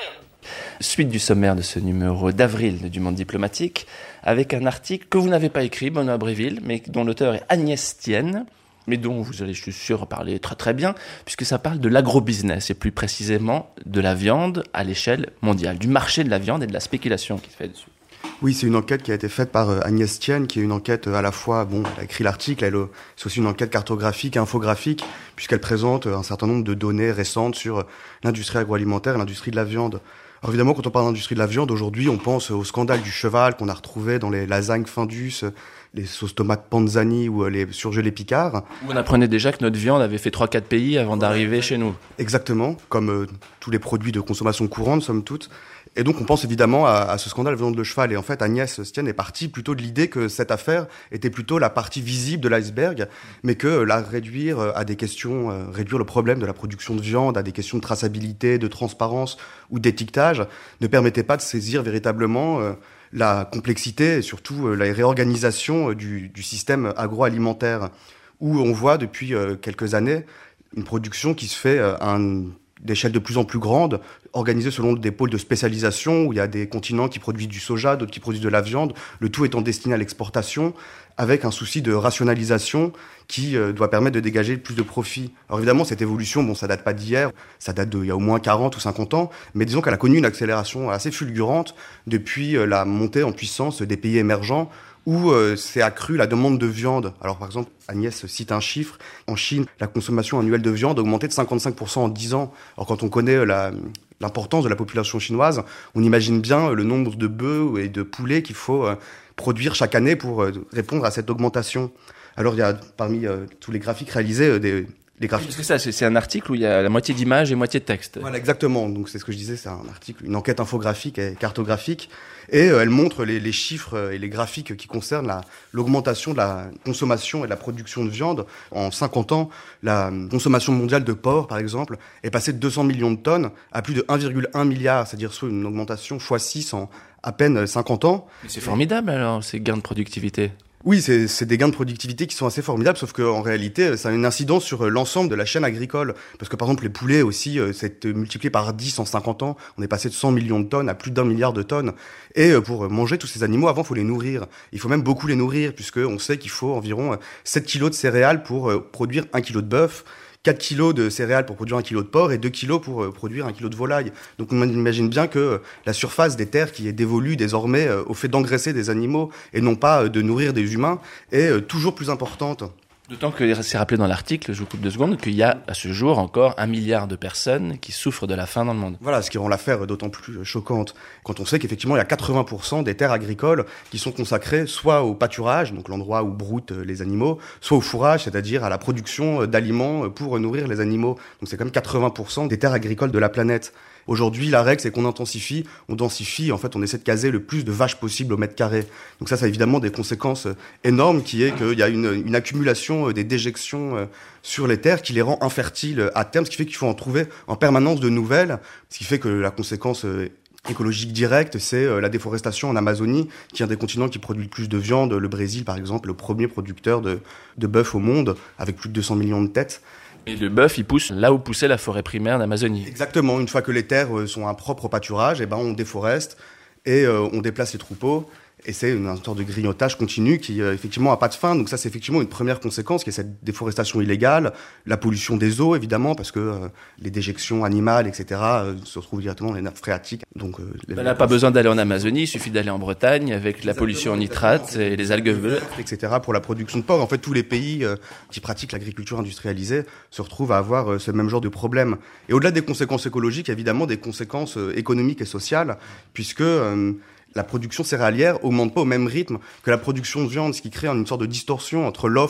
Suite du sommaire de ce numéro d'avril du Monde diplomatique, avec un article que vous n'avez pas écrit, Benoît Bréville, mais dont l'auteur est Agnès Thienne, mais dont vous allez, je suis sûr, parler très très bien, puisque ça parle de l'agrobusiness, et plus précisément de la viande à l'échelle mondiale, du marché de la viande et de la spéculation qui se fait dessus. Oui, c'est une enquête qui a été faite par Agnès Thienne, qui est une enquête à la fois, bon, elle a écrit l'article, elle, c'est aussi une enquête cartographique et infographique, puisqu'elle présente un certain nombre de données récentes sur l'industrie agroalimentaire et l'industrie de la viande. Alors évidemment, quand on parle d'industrie de la viande, aujourd'hui, on pense au scandale du cheval qu'on a retrouvé dans les lasagnes Findus, les sauces tomates Panzani ou les surgelés Picard. On apprenait déjà que notre viande avait fait trois quatre pays avant d'arriver chez nous. Exactement, comme euh, tous les produits de consommation courante, somme toute. Et donc on pense évidemment à, à ce scandale venant de le cheval. Et en fait, Agnès Thienne est partie plutôt de l'idée que cette affaire était plutôt la partie visible de l'iceberg, mais que euh, la réduire à des questions, euh, réduire le problème de la production de viande à des questions de traçabilité, de transparence ou d'étiquetage ne permettait pas de saisir véritablement euh, la complexité et surtout euh, la réorganisation euh, du, du système agroalimentaire, où on voit depuis euh, quelques années une production qui se fait euh, à une d'échelle de plus en plus grande, organisée selon des pôles de spécialisation, où il y a des continents qui produisent du soja, d'autres qui produisent de la viande, le tout étant destiné à l'exportation, avec un souci de rationalisation qui euh, doit permettre de dégager plus de profit. Alors évidemment, cette évolution, bon, ça date pas d'hier, ça date d'il y a au moins quarante ou cinquante ans, mais disons qu'elle a connu une accélération assez fulgurante depuis euh, la montée en puissance des pays émergents, où euh, s'est accrue la demande de viande. Alors par exemple, Agnès cite un chiffre, en Chine, la consommation annuelle de viande a augmenté de cinquante-cinq pour cent en dix ans. Alors quand on connaît la, l'importance de la population chinoise, on imagine bien le nombre de bœufs et de poulets qu'il faut euh, produire chaque année pour euh, répondre à cette augmentation. Alors il y a parmi euh, tous les graphiques réalisés euh, des... Les graphiques. C'est ça, c'est, c'est un article où il y a la moitié d'images et moitié de texte. Voilà, exactement. Donc c'est ce que je disais, c'est un article, une enquête infographique et cartographique, et euh, elle montre les, les chiffres et les graphiques qui concernent la, l'augmentation de la consommation et de la production de viande. En cinquante ans, la consommation mondiale de porc, par exemple, est passée de deux cents millions de tonnes à plus de un virgule un milliard, c'est-à-dire soit une augmentation fois six en à peine cinquante ans. Mais c'est formidable alors, ces gains de productivité. Oui, c'est, c'est des gains de productivité qui sont assez formidables, sauf qu'en réalité, ça a une incidence sur l'ensemble de la chaîne agricole. Parce que par exemple, les poulets aussi, c'est multiplié par dix en cinquante ans. On est passé de cent millions de tonnes à plus d'un milliard de tonnes. Et pour manger tous ces animaux, avant, il faut les nourrir. Il faut même beaucoup les nourrir, puisqu'on sait qu'il faut environ sept kilos de céréales pour produire un kilo de bœuf, quatre kilos de céréales pour produire un kilo de porc et deux kilos pour euh, produire un kilo de volaille. Donc on imagine bien que euh, la surface des terres qui est dévolue désormais euh, au fait d'engraisser des animaux et non pas euh, de nourrir des humains est euh, toujours plus importante. D'autant que c'est rappelé dans l'article, je vous coupe deux secondes, qu'il y a à ce jour encore un milliard de personnes qui souffrent de la faim dans le monde. Voilà, ce qui rend l'affaire d'autant plus choquante. Quand on sait qu'effectivement, il y a quatre-vingts pour cent des terres agricoles qui sont consacrées soit au pâturage, donc l'endroit où broutent les animaux, soit au fourrage, c'est-à-dire à la production d'aliments pour nourrir les animaux. Donc c'est quand même quatre-vingts pour cent des terres agricoles de la planète. Aujourd'hui, la règle, c'est qu'on intensifie, on densifie, en fait, on essaie de caser le plus de vaches possible au mètre carré. Donc ça, ça a évidemment des conséquences énormes, qui est qu'il y a une, une accumulation des déjections sur les terres qui les rend infertiles à terme, ce qui fait qu'il faut en trouver en permanence de nouvelles, ce qui fait que la conséquence écologique directe, c'est la déforestation en Amazonie, qui est un des continents qui produit le plus de viande. Le Brésil, par exemple, le premier producteur de, de bœuf au monde, avec plus de deux cents millions de têtes. Et le bœuf, il pousse là où poussait la forêt primaire d'Amazonie. Exactement. Une fois que les terres sont un propre pâturage, eh ben on déforeste et euh, on déplace les troupeaux. Et c'est une, une sorte de grignotage continu qui, euh, effectivement, n'a pas de fin. Donc ça, c'est effectivement une première conséquence, qui est cette déforestation illégale, la pollution des eaux, évidemment, parce que euh, les déjections animales, et cetera, euh, se retrouvent directement dans les nappes phréatiques. Donc, euh, ben là, pas besoin d'aller en Amazonie, il suffit d'aller en Bretagne, avec la pollution en nitrate et les algues vertes, et cetera, pour la production de porc. En fait, tous les pays euh, qui pratiquent l'agriculture industrialisée se retrouvent à avoir euh, ce même genre de problème. Et au-delà des conséquences écologiques, il y a évidemment des conséquences euh, économiques et sociales, puisque... Euh, la production céréalière augmente pas au même rythme que la production de viande, ce qui crée une sorte de distorsion entre l'offre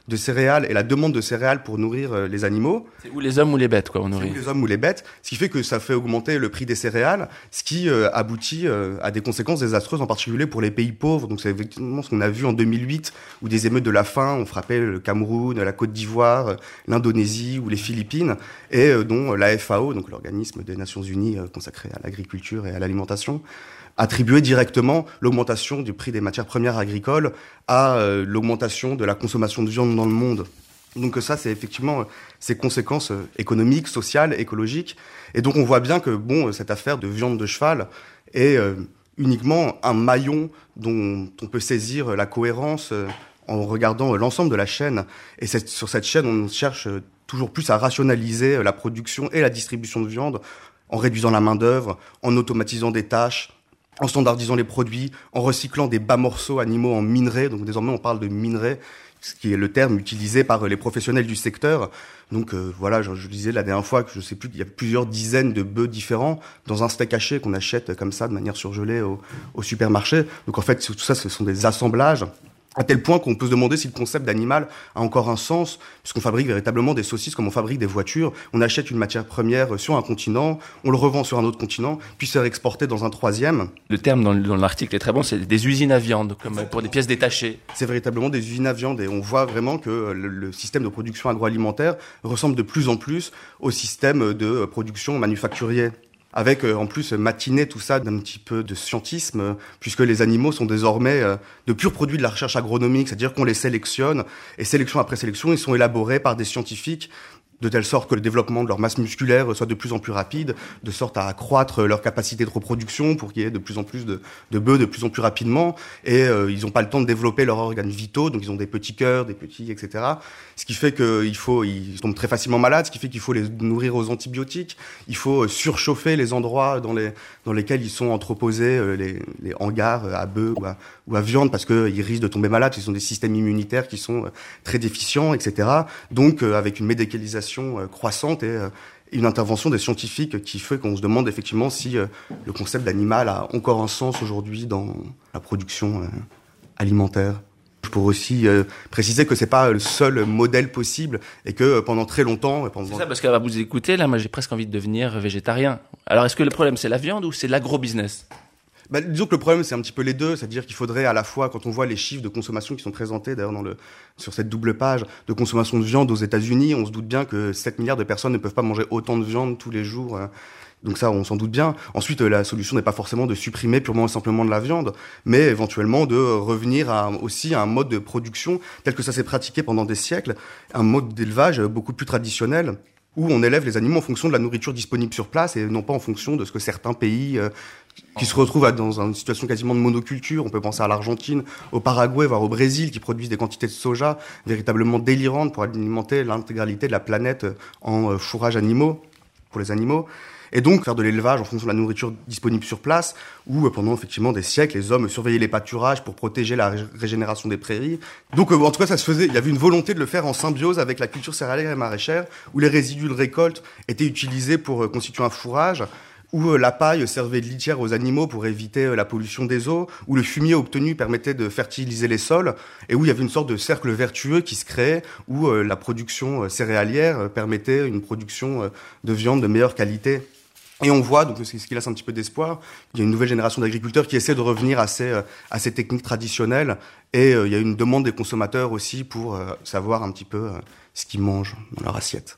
de céréales et la demande de céréales pour nourrir euh, les animaux. C'est ou les hommes ou les bêtes, quoi, on nourrit. Ou les hommes ou les bêtes, ce qui fait que ça fait augmenter le prix des céréales, ce qui euh, aboutit euh, à des conséquences désastreuses, en particulier pour les pays pauvres. Donc c'est effectivement ce qu'on a vu en deux mille huit, où des émeutes de la faim ont frappé le Cameroun, la Côte d'Ivoire, l'Indonésie ou les Philippines, et euh, dont la F A O, donc l'organisme des Nations Unies euh, consacré à l'agriculture et à l'alimentation, attribuer directement l'augmentation du prix des matières premières agricoles à euh, l'augmentation de la consommation de viande dans le monde. Donc ça, c'est effectivement euh, ces conséquences euh, économiques, sociales, écologiques. Et donc on voit bien que bon, euh, cette affaire de viande de cheval est euh, uniquement un maillon dont on peut saisir euh, la cohérence euh, en regardant euh, l'ensemble de la chaîne. Et c'est, sur cette chaîne, on cherche euh, toujours plus à rationaliser euh, la production et la distribution de viande en réduisant la main-d'œuvre, en automatisant des tâches, en standardisant les produits, en recyclant des bas morceaux animaux en minerais. Donc désormais, on parle de minerais, ce qui est le terme utilisé par les professionnels du secteur. Donc euh, voilà, je, je disais la dernière fois que je sais plus, il y a plusieurs dizaines de bœufs différents dans un steak haché qu'on achète comme ça de manière surgelée au, au supermarché. Donc en fait, tout ça, ce sont des assemblages. À tel point qu'on peut se demander si le concept d'animal a encore un sens, puisqu'on fabrique véritablement des saucisses comme on fabrique des voitures. On achète une matière première sur un continent, on le revend sur un autre continent, puis c'est exporté dans un troisième. Le terme dans, dans l'article est très bon, c'est des usines à viande, comme pour des pièces détachées. C'est véritablement des usines à viande, et on voit vraiment que le, le système de production agroalimentaire ressemble de plus en plus au système de production manufacturier. Avec euh, en plus matiner tout ça d'un petit peu de scientisme, euh, puisque les animaux sont désormais euh, de purs produits de la recherche agronomique, c'est-à-dire qu'on les sélectionne, et sélection après sélection, ils sont élaborés par des scientifiques, de telle sorte que le développement de leur masse musculaire soit de plus en plus rapide, de sorte à accroître leur capacité de reproduction pour qu'il y ait de plus en plus de, de bœufs de plus en plus rapidement. Et euh, ils n'ont pas le temps de développer leurs organes vitaux, donc ils ont des petits cœurs, des petits, et cetera. Ce qui fait qu'il faut, ils tombent très facilement malades, ce qui fait qu'il faut les nourrir aux antibiotiques. Il faut surchauffer les endroits dans, les, dans lesquels ils sont entreposés, euh, les, les hangars à bœufs ou à, ou à viande, parce qu'ils risquent de tomber malades, ils ont des systèmes immunitaires qui sont euh, très déficients, et cetera. Donc euh, avec une médicalisation croissante et une intervention des scientifiques qui fait qu'on se demande effectivement si le concept d'animal a encore un sens aujourd'hui dans la production alimentaire. Je pourrais aussi préciser que c'est pas le seul modèle possible et que pendant très longtemps... Pendant... C'est ça, parce qu'à vous écouter, là, moi j'ai presque envie de devenir végétarien. Alors est-ce que le problème c'est la viande ou c'est l'agro-business ? Bah, disons que le problème, c'est un petit peu les deux. C'est-à-dire qu'il faudrait à la fois, quand on voit les chiffres de consommation qui sont présentés, d'ailleurs, dans le, sur cette double page, de consommation de viande aux États-Unis, on se doute bien que sept milliards de personnes ne peuvent pas manger autant de viande tous les jours. Donc ça, on s'en doute bien. Ensuite, la solution n'est pas forcément de supprimer purement et simplement de la viande, mais éventuellement de revenir à, aussi à un mode de production tel que ça s'est pratiqué pendant des siècles, un mode d'élevage beaucoup plus traditionnel, où on élève les animaux en fonction de la nourriture disponible sur place et non pas en fonction de ce que certains pays euh, qui se retrouvent dans une situation quasiment de monoculture, on peut penser à l'Argentine, au Paraguay, voire au Brésil, qui produisent des quantités de soja véritablement délirantes pour alimenter l'intégralité de la planète en fourrage animaux, pour les animaux. Et donc faire de l'élevage en fonction de la nourriture disponible sur place, où pendant effectivement des siècles, les hommes surveillaient les pâturages pour protéger la ré- régénération des prairies. Donc euh, en tout cas, ça se faisait. Il y avait une volonté de le faire en symbiose avec la culture céréalière et maraîchère, où les résidus de récolte étaient utilisés pour euh, constituer un fourrage, où euh, la paille servait de litière aux animaux pour éviter euh, la pollution des eaux, où le fumier obtenu permettait de fertiliser les sols, et où il y avait une sorte de cercle vertueux qui se créait, où euh, la production euh, céréalière euh, permettait une production euh, de viande de meilleure qualité. Et on voit, donc c'est ce qui laisse un petit peu d'espoir, il y a une nouvelle génération d'agriculteurs qui essaie de revenir à ces, à ces techniques traditionnelles. Et euh, il y a une demande des consommateurs aussi pour euh, savoir un petit peu euh, ce qu'ils mangent dans leur assiette.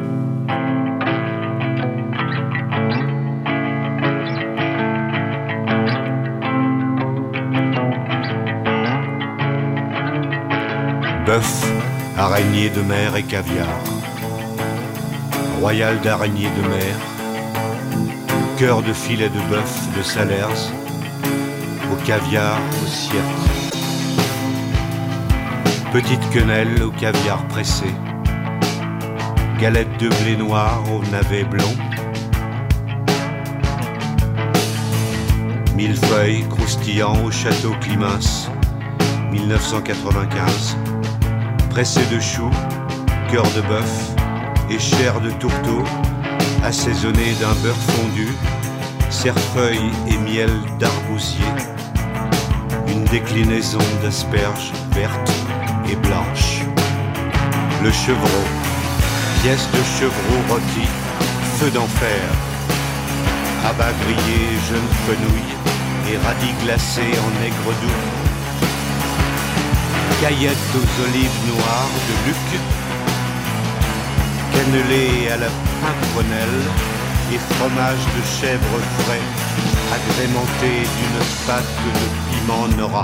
Bœuf, araignée de mer et caviar. Royal d'araignée de mer. Cœur de filet de bœuf de Salers, au caviar, au ciertre. Petite quenelle au caviar pressé. Galette de blé noir au navet blond. Millefeuille croustillant au château Climens, dix-neuf cent quatre-vingt-quinze. Pressé de choux, cœur de bœuf et chair de tourteau, assaisonné d'un beurre fondu, cerfeuil et miel d'arbousier, une déclinaison d'asperges vertes et blanches. le chevreau, pièce de chevreau rôti, feu d'enfer, abat grillé, jeune fenouil, et radis glacé en aigre doux, caillettes aux olives noires de Luc, cannelé à la pimprenelle et fromage de chèvre frais, agrémenté d'une pâte de piment nora.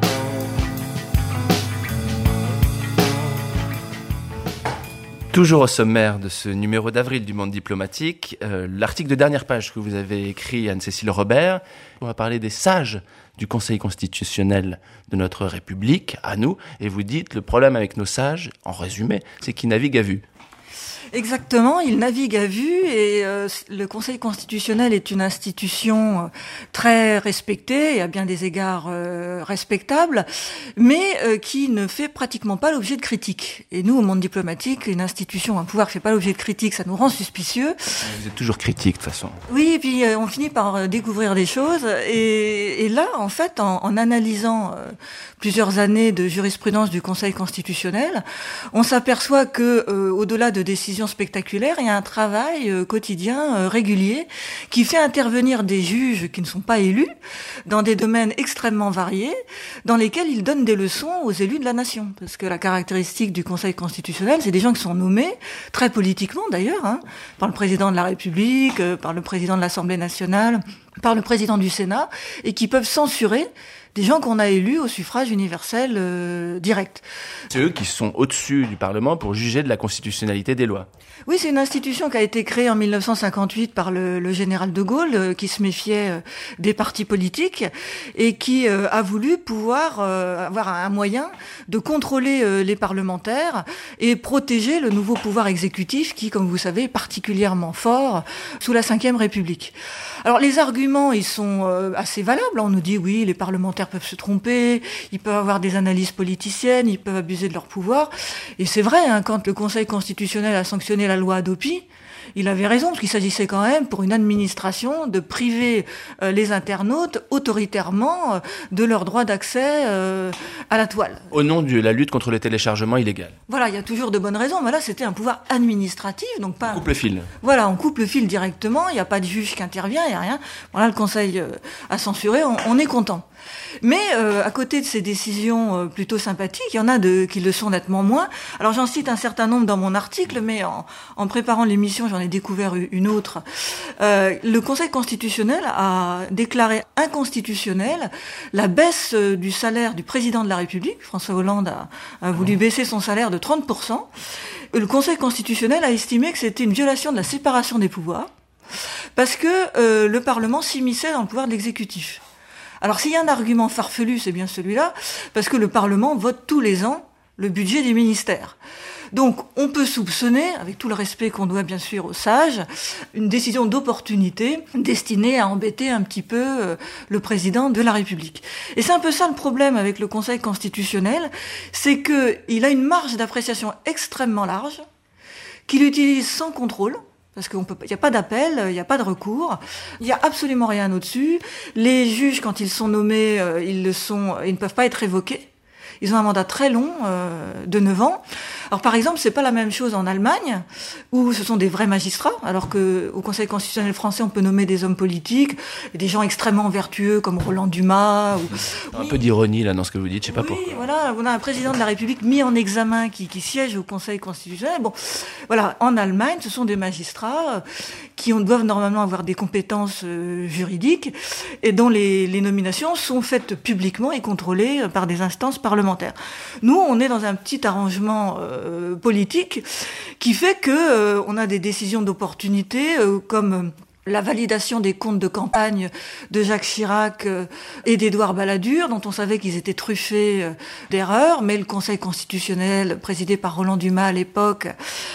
Toujours au sommaire de ce numéro d'avril du Monde diplomatique, euh, l'article de dernière page que vous avez écrit, Anne-Cécile Robert. On va parler des sages du Conseil constitutionnel de notre République, à nous, et vous dites le problème avec nos sages, en résumé, c'est qu'ils naviguent à vue. Exactement, il navigue à vue et euh, le Conseil constitutionnel est une institution euh, très respectée et à bien des égards euh, respectable, mais euh, qui ne fait pratiquement pas l'objet de critiques. Et nous, au monde diplomatique, une institution, un pouvoir qui ne fait pas l'objet de critiques, ça nous rend suspicieux. Vous êtes toujours critique de toute façon. Oui, et puis euh, on finit par découvrir des choses. Et, et là, en fait, en, en analysant euh, plusieurs années de jurisprudence du Conseil constitutionnel, on s'aperçoit que, euh, au-delà de décisions spectaculaire, il y a un travail euh, quotidien euh, régulier qui fait intervenir des juges qui ne sont pas élus dans des domaines extrêmement variés dans lesquels ils donnent des leçons aux élus de la nation. Parce que la caractéristique du Conseil constitutionnel, c'est des gens qui sont nommés, très politiquement d'ailleurs, hein, par le président de la République, euh, par le président de l'Assemblée nationale, par le président du Sénat, et qui peuvent censurer des gens qu'on a élus au suffrage universel euh, direct. C'est eux qui sont au-dessus du Parlement pour juger de la constitutionnalité des lois. Oui, c'est une institution qui a été créée en mille neuf cent cinquante-huit par le, le général de Gaulle, euh, qui se méfiait euh, des partis politiques et qui euh, a voulu pouvoir euh, avoir un moyen de contrôler euh, les parlementaires et protéger le nouveau pouvoir exécutif qui, comme vous savez, est particulièrement fort sous la cinquième République. Alors les arguments, ils sont euh, assez valables. On nous dit oui, les parlementaires peuvent se tromper, ils peuvent avoir des analyses politiciennes, ils peuvent abuser de leur pouvoir. Et c'est vrai, hein, quand le Conseil constitutionnel a sanctionné la loi Hadopi, il avait raison, parce qu'il s'agissait quand même, pour une administration, de priver euh, les internautes autoritairement euh, de leur droit d'accès euh, à la toile. Au nom de la lutte contre le téléchargement illégal. Voilà, il y a toujours de bonnes raisons, mais là c'était un pouvoir administratif, donc pas... On coupe le fil. Voilà, on coupe le fil directement, il n'y a pas de juge qui intervient, il n'y a rien. Voilà, le Conseil euh, a censuré, on, on est content. Mais euh, à côté de ces décisions euh, plutôt sympathiques, il y en a de, qui le sont nettement moins. Alors j'en cite un certain nombre dans mon article, mais en, en préparant l'émission, j'en ai découvert une autre. Euh, le Conseil constitutionnel a déclaré inconstitutionnelle la baisse euh, du salaire du président de la République. François Hollande a, a voulu baisser son salaire de trente pour cent. Le Conseil constitutionnel a estimé que c'était une violation de la séparation des pouvoirs, parce que euh, le Parlement s'immisçait dans le pouvoir de l'exécutif. Alors s'il y a un argument farfelu, c'est bien celui-là, parce que le Parlement vote tous les ans le budget des ministères. Donc on peut soupçonner, avec tout le respect qu'on doit bien sûr aux sages, une décision d'opportunité destinée à embêter un petit peu euh, le président de la République. Et c'est un peu ça le problème avec le Conseil constitutionnel, c'est qu'il a une marge d'appréciation extrêmement large, qu'il utilise sans contrôle, parce qu'il n'y a pas d'appel, il n'y a pas de recours, il n'y a absolument rien au-dessus. Les juges, quand ils sont nommés, euh, ils le sont, ils ne peuvent pas être révoqués. Ils ont un mandat très long, euh, de neuf ans. Alors par exemple, c'est pas la même chose en Allemagne, où ce sont des vrais magistrats, alors que au Conseil constitutionnel français, on peut nommer des hommes politiques, des gens extrêmement vertueux comme Roland Dumas. Ou... Un oui. peu d'ironie là dans ce que vous dites, je sais pas oui, pourquoi. Voilà, on a un président de la République mis en examen qui, qui siège au Conseil constitutionnel. Bon, voilà, en Allemagne, ce sont des magistrats qui ont, doivent normalement avoir des compétences euh, juridiques et dont les, les nominations sont faites publiquement et contrôlées par des instances parlementaires. Nous, on est dans un petit arrangement euh, politique qui fait que euh, on a des décisions d'opportunité euh, comme euh, la validation des comptes de campagne de Jacques Chirac euh, et d'Édouard Balladur, dont on savait qu'ils étaient truffés euh, d'erreurs, mais le Conseil constitutionnel, présidé par Roland Dumas à l'époque,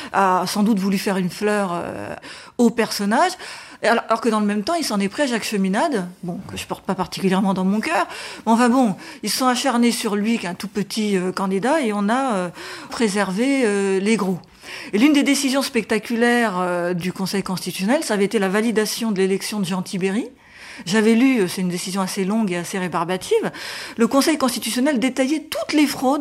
a sans doute voulu faire une fleur euh, au personnage. Alors, alors que dans le même temps, il s'en est pris à Jacques Cheminade, bon, que je porte pas particulièrement dans mon cœur. Mais enfin bon, ils se sont acharnés sur lui, qu'un tout petit euh, candidat, et on a euh, préservé euh, les gros. Et l'une des décisions spectaculaires euh, du Conseil constitutionnel, ça avait été la validation de l'élection de Jean Tibéri. J'avais lu, c'est une décision assez longue et assez rébarbative, le Conseil constitutionnel détaillait toutes les fraudes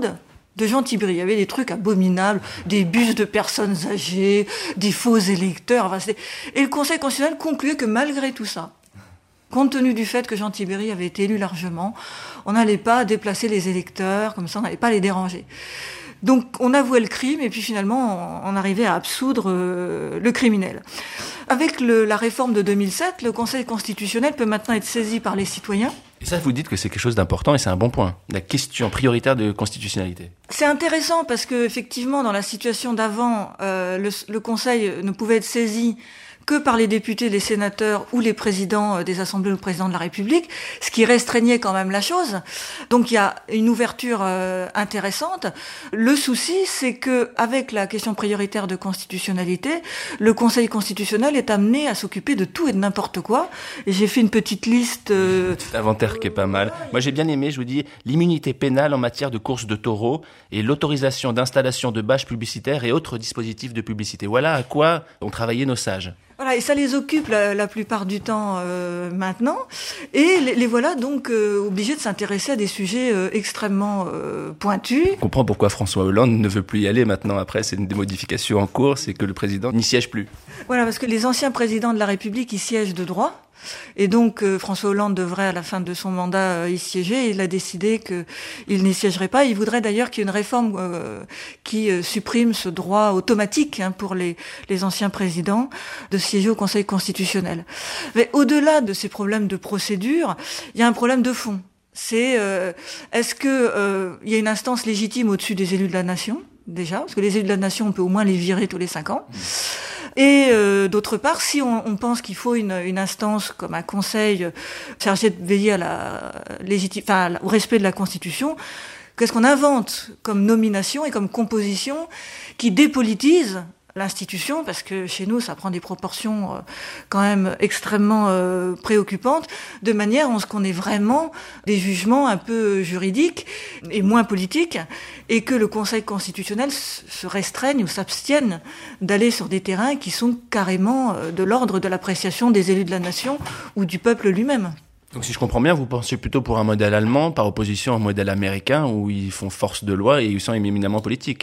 de Jean Tibri. Il y avait des trucs abominables, des bustes de personnes âgées, des faux électeurs. Enfin, c'était... Et le Conseil constitutionnel concluait que malgré tout ça, compte tenu du fait que Jean Tiberi avait été élu largement, on n'allait pas déplacer les électeurs, comme ça on n'allait pas les déranger. Donc on avouait le crime et puis finalement on arrivait à absoudre euh, le criminel. Avec le, la réforme de deux mille sept, le Conseil constitutionnel peut maintenant être saisi par les citoyens. Et ça, vous dites que c'est quelque chose d'important et c'est un bon point, la question prioritaire de constitutionnalité. C'est intéressant parce que effectivement, dans la situation d'avant, euh, le, le Conseil ne pouvait être saisi que par les députés, les sénateurs ou les présidents des assemblées ou le président de la République, ce qui restreignait quand même la chose. Donc il y a une ouverture euh, intéressante. Le souci, c'est que avec la question prioritaire de constitutionnalité, le Conseil constitutionnel est amené à s'occuper de tout et de n'importe quoi. Et j'ai fait une petite liste... Euh... Petit inventaire qui est pas mal. Moi j'ai bien aimé, je vous dis, l'immunité pénale en matière de course de taureaux et l'autorisation d'installation de bâches publicitaires et autres dispositifs de publicité. Voilà à quoi ont travaillé nos sages. Voilà, et ça les occupe la, la plupart du temps euh, maintenant. Et les, les voilà donc euh, obligés de s'intéresser à des sujets euh, extrêmement euh, pointus. On comprend pourquoi François Hollande ne veut plus y aller maintenant. Après, c'est une des modifications en cours, c'est que le président n'y siège plus. Voilà, parce que les anciens présidents de la République y siègent de droit. Et donc euh, François Hollande devrait à la fin de son mandat euh, y siéger. Et il a décidé qu'il n'y siégerait pas. Il voudrait d'ailleurs qu'il y ait une réforme euh, qui euh, supprime ce droit automatique hein, pour les, les anciens présidents de siéger au Conseil constitutionnel. Mais au-delà de ces problèmes de procédure, il y a un problème de fond. C'est euh, est-ce que euh, il y a une instance légitime au-dessus des élus de la nation déjà, parce que les élus de la nation on peut au moins les virer tous les cinq ans. Et euh, d'autre part, si on, on pense qu'il faut une, une instance comme un conseil chargé de veiller à la légitime, enfin, au respect de la Constitution, qu'est-ce qu'on invente comme nomination et comme composition qui dépolitise l'institution, parce que chez nous, ça prend des proportions euh, quand même extrêmement euh, préoccupantes, de manière à ce qu'on ait vraiment des jugements un peu juridiques et moins politiques, et que le Conseil constitutionnel se restreigne ou s'abstienne d'aller sur des terrains qui sont carrément euh, de l'ordre de l'appréciation des élus de la nation ou du peuple lui-même. Donc si je comprends bien, vous pensez plutôt pour un modèle allemand par opposition à un modèle américain où ils font force de loi et ils sont éminemment politiques.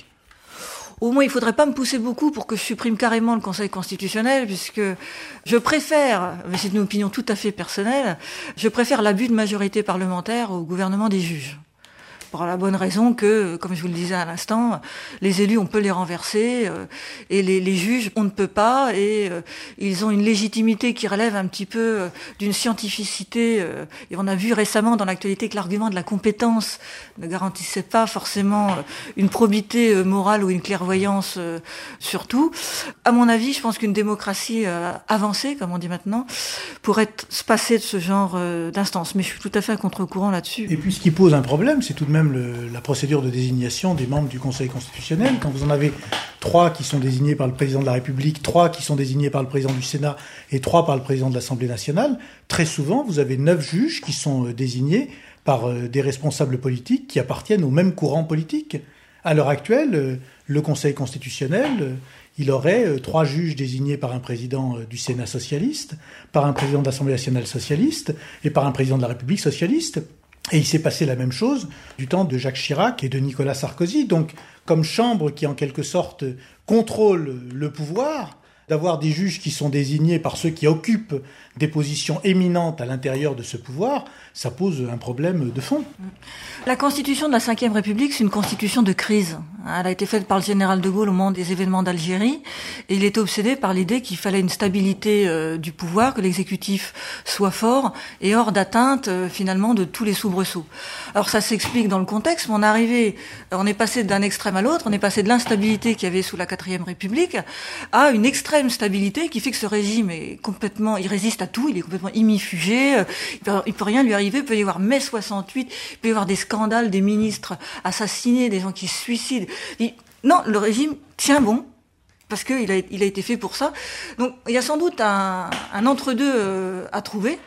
Au moins, il faudrait pas me pousser beaucoup pour que je supprime carrément le Conseil constitutionnel, puisque je préfère, mais c'est une opinion tout à fait personnelle, je préfère l'abus de majorité parlementaire au gouvernement des juges. Pour la bonne raison que, comme je vous le disais à l'instant, les élus, on peut les renverser, euh, et les, les juges, on ne peut pas, et euh, ils ont une légitimité qui relève un petit peu euh, d'une scientificité, euh, et on a vu récemment dans l'actualité que l'argument de la compétence ne garantissait pas forcément euh, une probité euh, morale ou une clairvoyance euh, surtout. À mon avis, je pense qu'une démocratie euh, avancée, comme on dit maintenant, pourrait se passer de ce genre euh, d'instance. Mais je suis tout à fait à contre-courant là-dessus. Et puis ce qui pose un problème, c'est tout de même Même le, la procédure de désignation des membres du Conseil constitutionnel. Quand vous en avez trois qui sont désignés par le président de la République, trois qui sont désignés par le président du Sénat et trois par le président de l'Assemblée nationale, très souvent vous avez neuf juges qui sont désignés par des responsables politiques qui appartiennent au même courant politique. À l'heure actuelle, le Conseil constitutionnel, il aurait trois juges désignés par un président du Sénat socialiste, par un président de l'Assemblée nationale socialiste et par un président de la République socialiste. Et il s'est passé la même chose du temps de Jacques Chirac et de Nicolas Sarkozy. Donc, comme chambre qui, en quelque sorte, contrôle le pouvoir, d'avoir des juges qui sont désignés par ceux qui occupent des positions éminentes à l'intérieur de ce pouvoir, ça pose un problème de fond. La constitution de la cinquième République, c'est une constitution de crise. Elle a été faite par le général de Gaulle au moment des événements d'Algérie, et il était obsédé par l'idée qu'il fallait une stabilité euh, du pouvoir, que l'exécutif soit fort et hors d'atteinte euh, finalement de tous les soubresauts. Alors ça s'explique dans le contexte, mais on est arrivé, on est passé d'un extrême à l'autre, on est passé de l'instabilité qu'il y avait sous la quatrième République à une extrême stabilité qui fait que ce régime est complètement, il résiste à tout, il est complètement immifugé, il peut, il peut rien lui arriver, il peut y avoir mai soixante-huit, il peut y avoir des scandales, des ministres assassinés, des gens qui se suicident. Il, non, le régime tient bon, parce qu'il a, il a été fait pour ça. Donc il y a sans doute un, un entre-deux euh, à trouver,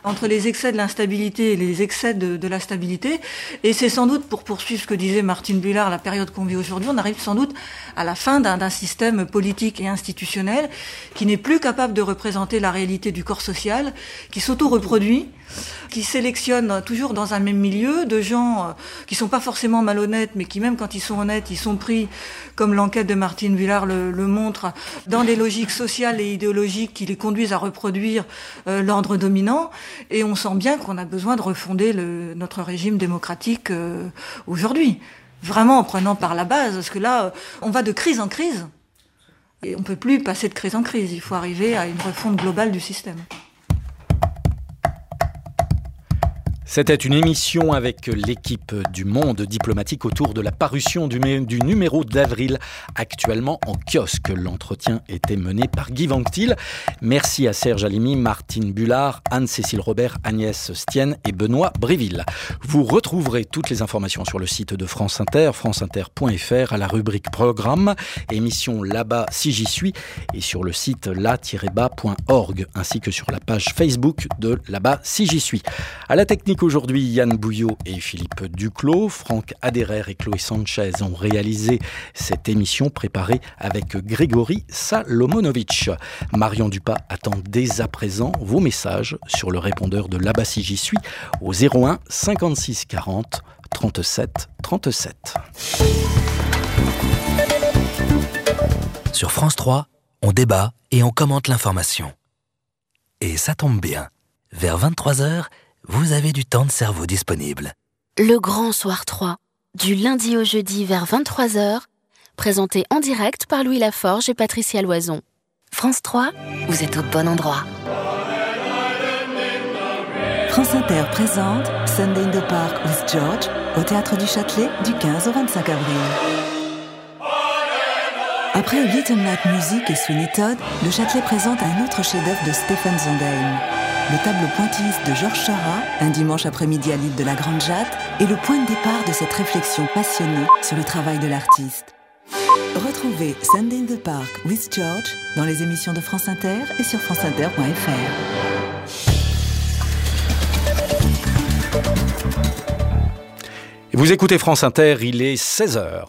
entre les excès de l'instabilité et les excès de, de la stabilité. Et c'est sans doute, pour poursuivre ce que disait Martine Bullard, la période qu'on vit aujourd'hui, on arrive sans doute à la fin d'un, d'un système politique et institutionnel qui n'est plus capable de représenter la réalité du corps social, qui s'auto-reproduit, qui sélectionne toujours dans un même milieu de gens qui sont pas forcément malhonnêtes, mais qui même quand ils sont honnêtes, ils sont pris, comme l'enquête de Martine Bullard le, le montre, dans des logiques sociales et idéologiques qui les conduisent à reproduire euh, l'ordre dominant. Et on sent bien qu'on a besoin de refonder le, notre régime démocratique euh, aujourd'hui. Vraiment en prenant par la base, parce que là, on va de crise en crise. Et on peut plus passer de crise en crise. Il faut arriver à une refonte globale du système. C'était une émission avec l'équipe du Monde diplomatique autour de la parution du, du numéro d'avril, actuellement en kiosque. L'entretien était mené par Guy Vanctil. Merci à Serge Alimi, Martine Bullard, Anne-Cécile Robert, Agnès Stienne et Benoît Bréville. Vous retrouverez toutes les informations sur le site de France Inter, franceinter point f r, à la rubrique Programme, émission Là-bas si j'y suis, et sur le site là tiret bas point org, ainsi que sur la page Facebook de Là-bas si j'y suis. À la technique aujourd'hui, Yann Bouillot et Philippe Duclos. Franck Aderer et Chloé Sanchez ont réalisé cette émission préparée avec Grégory Salomonovitch. Marion Dupas attend dès à présent vos messages sur le répondeur de Là-bas si j'y suis au zéro un cinquante-six quarante trente-sept trente-sept. Sur France trois, on débat et on commente l'information. Et ça tombe bien. Vers vingt-trois heures, vous avez du temps de cerveau disponible. Le Grand Soir trois, du lundi au jeudi vers vingt-trois heures, présenté en direct par Louis Laforge et Patricia Loison. France trois, vous êtes au bon endroit. France Inter présente Sunday in the Park with George au Théâtre du Châtelet du quinze au vingt-cinq avril. Après A Little Night Music et Sweeney Todd, le Châtelet présente un autre chef-d'œuvre de Stephen Sondheim. Le tableau pointilliste de Georges Seurat, un dimanche après-midi à l'île de la Grande Jatte, est le point de départ de cette réflexion passionnée sur le travail de l'artiste. Retrouvez Sunday in the Park with George dans les émissions de France Inter et sur franceinter point f r. Vous écoutez France Inter, il est seize heures.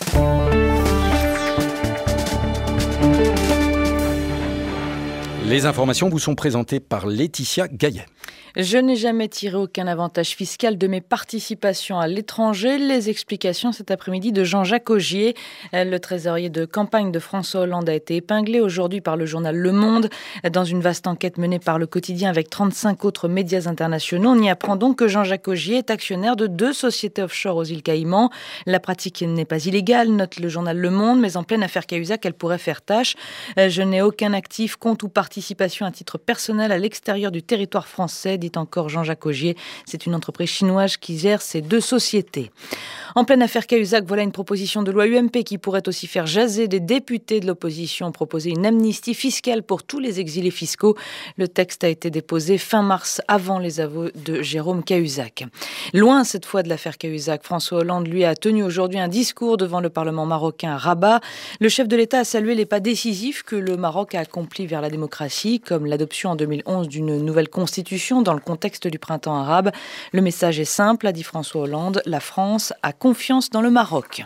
Les informations vous sont présentées par Laetitia Gaillet. Je n'ai jamais tiré aucun avantage fiscal de mes participations à l'étranger. Les explications cet après-midi de Jean-Jacques Augier. Le trésorier de campagne de François Hollande a été épinglé aujourd'hui par le journal Le Monde. Dans une vaste enquête menée par Le Quotidien avec trente-cinq autres médias internationaux, on y apprend donc que Jean-Jacques Augier est actionnaire de deux sociétés offshore aux îles Caïmans. La pratique n'est pas illégale, note le journal Le Monde, mais en pleine affaire Cahuzac, elle pourrait faire tâche. Je n'ai aucun actif, compte ou participation à titre personnel à l'extérieur du territoire français, dit encore Jean-Jacques Augier. C'est une entreprise chinoise qui gère ces deux sociétés. En pleine affaire Cahuzac, voilà une proposition de loi U M P qui pourrait aussi faire jaser. Des députés de l'opposition ont proposé une amnistie fiscale pour tous les exilés fiscaux. Le texte a été déposé fin mars, avant les aveux de Jérôme Cahuzac. Loin cette fois de l'affaire Cahuzac, François Hollande, lui, a tenu aujourd'hui un discours devant le Parlement marocain à Rabat. Le chef de l'État a salué les pas décisifs que le Maroc a accomplis vers la démocratie, comme l'adoption en deux mille onze d'une nouvelle constitution dans le contexte du printemps arabe. Le message est simple, a dit François Hollande, la France a confiance dans le Maroc.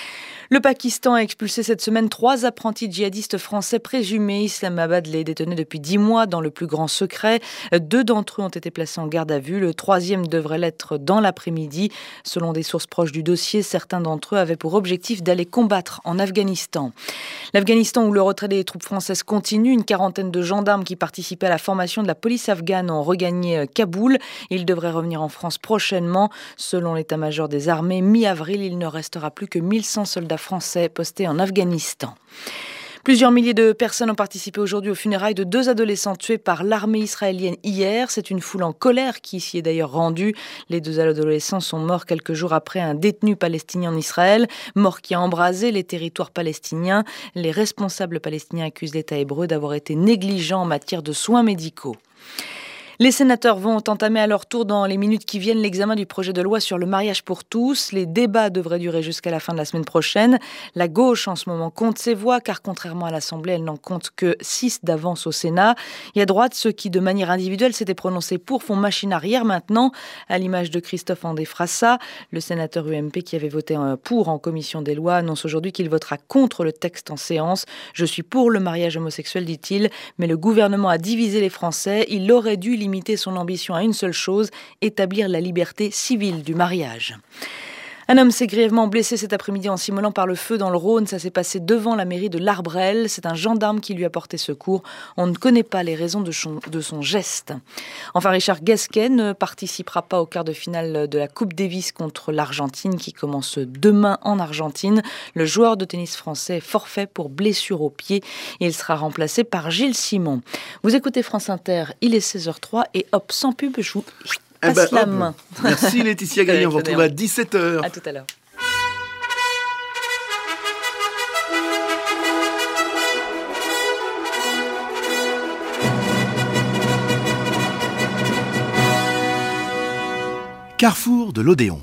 Le Pakistan a expulsé cette semaine trois apprentis djihadistes français présumés. Islamabad les détenait depuis dix mois dans le plus grand secret. Deux d'entre eux ont été placés en garde à vue. Le troisième devrait l'être dans l'après-midi. Selon des sources proches du dossier, certains d'entre eux avaient pour objectif d'aller combattre en Afghanistan. L'Afghanistan où le retrait des troupes françaises continue. Une quarantaine de gendarmes qui participaient à la formation de la police afghane ont regagné Kaboul. Ils devraient revenir en France prochainement. Selon l'état-major des armées, mi-avril, il ne restera plus que mille cent soldats français postés en Afghanistan. Plusieurs milliers de personnes ont participé aujourd'hui aux funérailles de deux adolescents tués par l'armée israélienne hier. C'est une foule en colère qui s'y est d'ailleurs rendue. Les deux adolescents sont morts quelques jours après un détenu palestinien en Israël, mort qui a embrasé les territoires palestiniens. Les responsables palestiniens accusent l'État hébreu d'avoir été négligent en matière de soins médicaux. Les sénateurs vont entamer à leur tour dans les minutes qui viennent l'examen du projet de loi sur le mariage pour tous. Les débats devraient durer jusqu'à la fin de la semaine prochaine. La gauche en ce moment compte ses voix car contrairement à l'Assemblée, elle n'en compte que six d'avance au Sénat. Et à droite, ceux qui de manière individuelle s'étaient prononcés pour font machine arrière maintenant, à l'image de Christophe Andé Frassa. Le sénateur U M P qui avait voté pour en commission des lois annonce aujourd'hui qu'il votera contre le texte en séance. Je suis pour le mariage homosexuel, dit-il, mais le gouvernement a divisé les Français. Il aurait dû limiter son ambition à une seule chose, établir la liberté civile du mariage. Un homme s'est grièvement blessé cet après-midi en s'immolant par le feu dans le Rhône. Ça s'est passé devant la mairie de l'Arbrel. C'est un gendarme qui lui a porté secours. On ne connaît pas les raisons de son, de son geste. Enfin, Richard Gasquet ne participera pas au quart de finale de la Coupe Davis contre l'Argentine qui commence demain en Argentine. Le joueur de tennis français est forfait pour blessure au pied. Il sera remplacé par Gilles Simon. Vous écoutez France Inter, il est seize heures zéro trois et hop, sans pub, je vous... Eh ben, la main. Merci Laetitia Gagnon, on vous retrouve à dix-sept heures. À tout à l'heure. Carrefour de l'Odéon.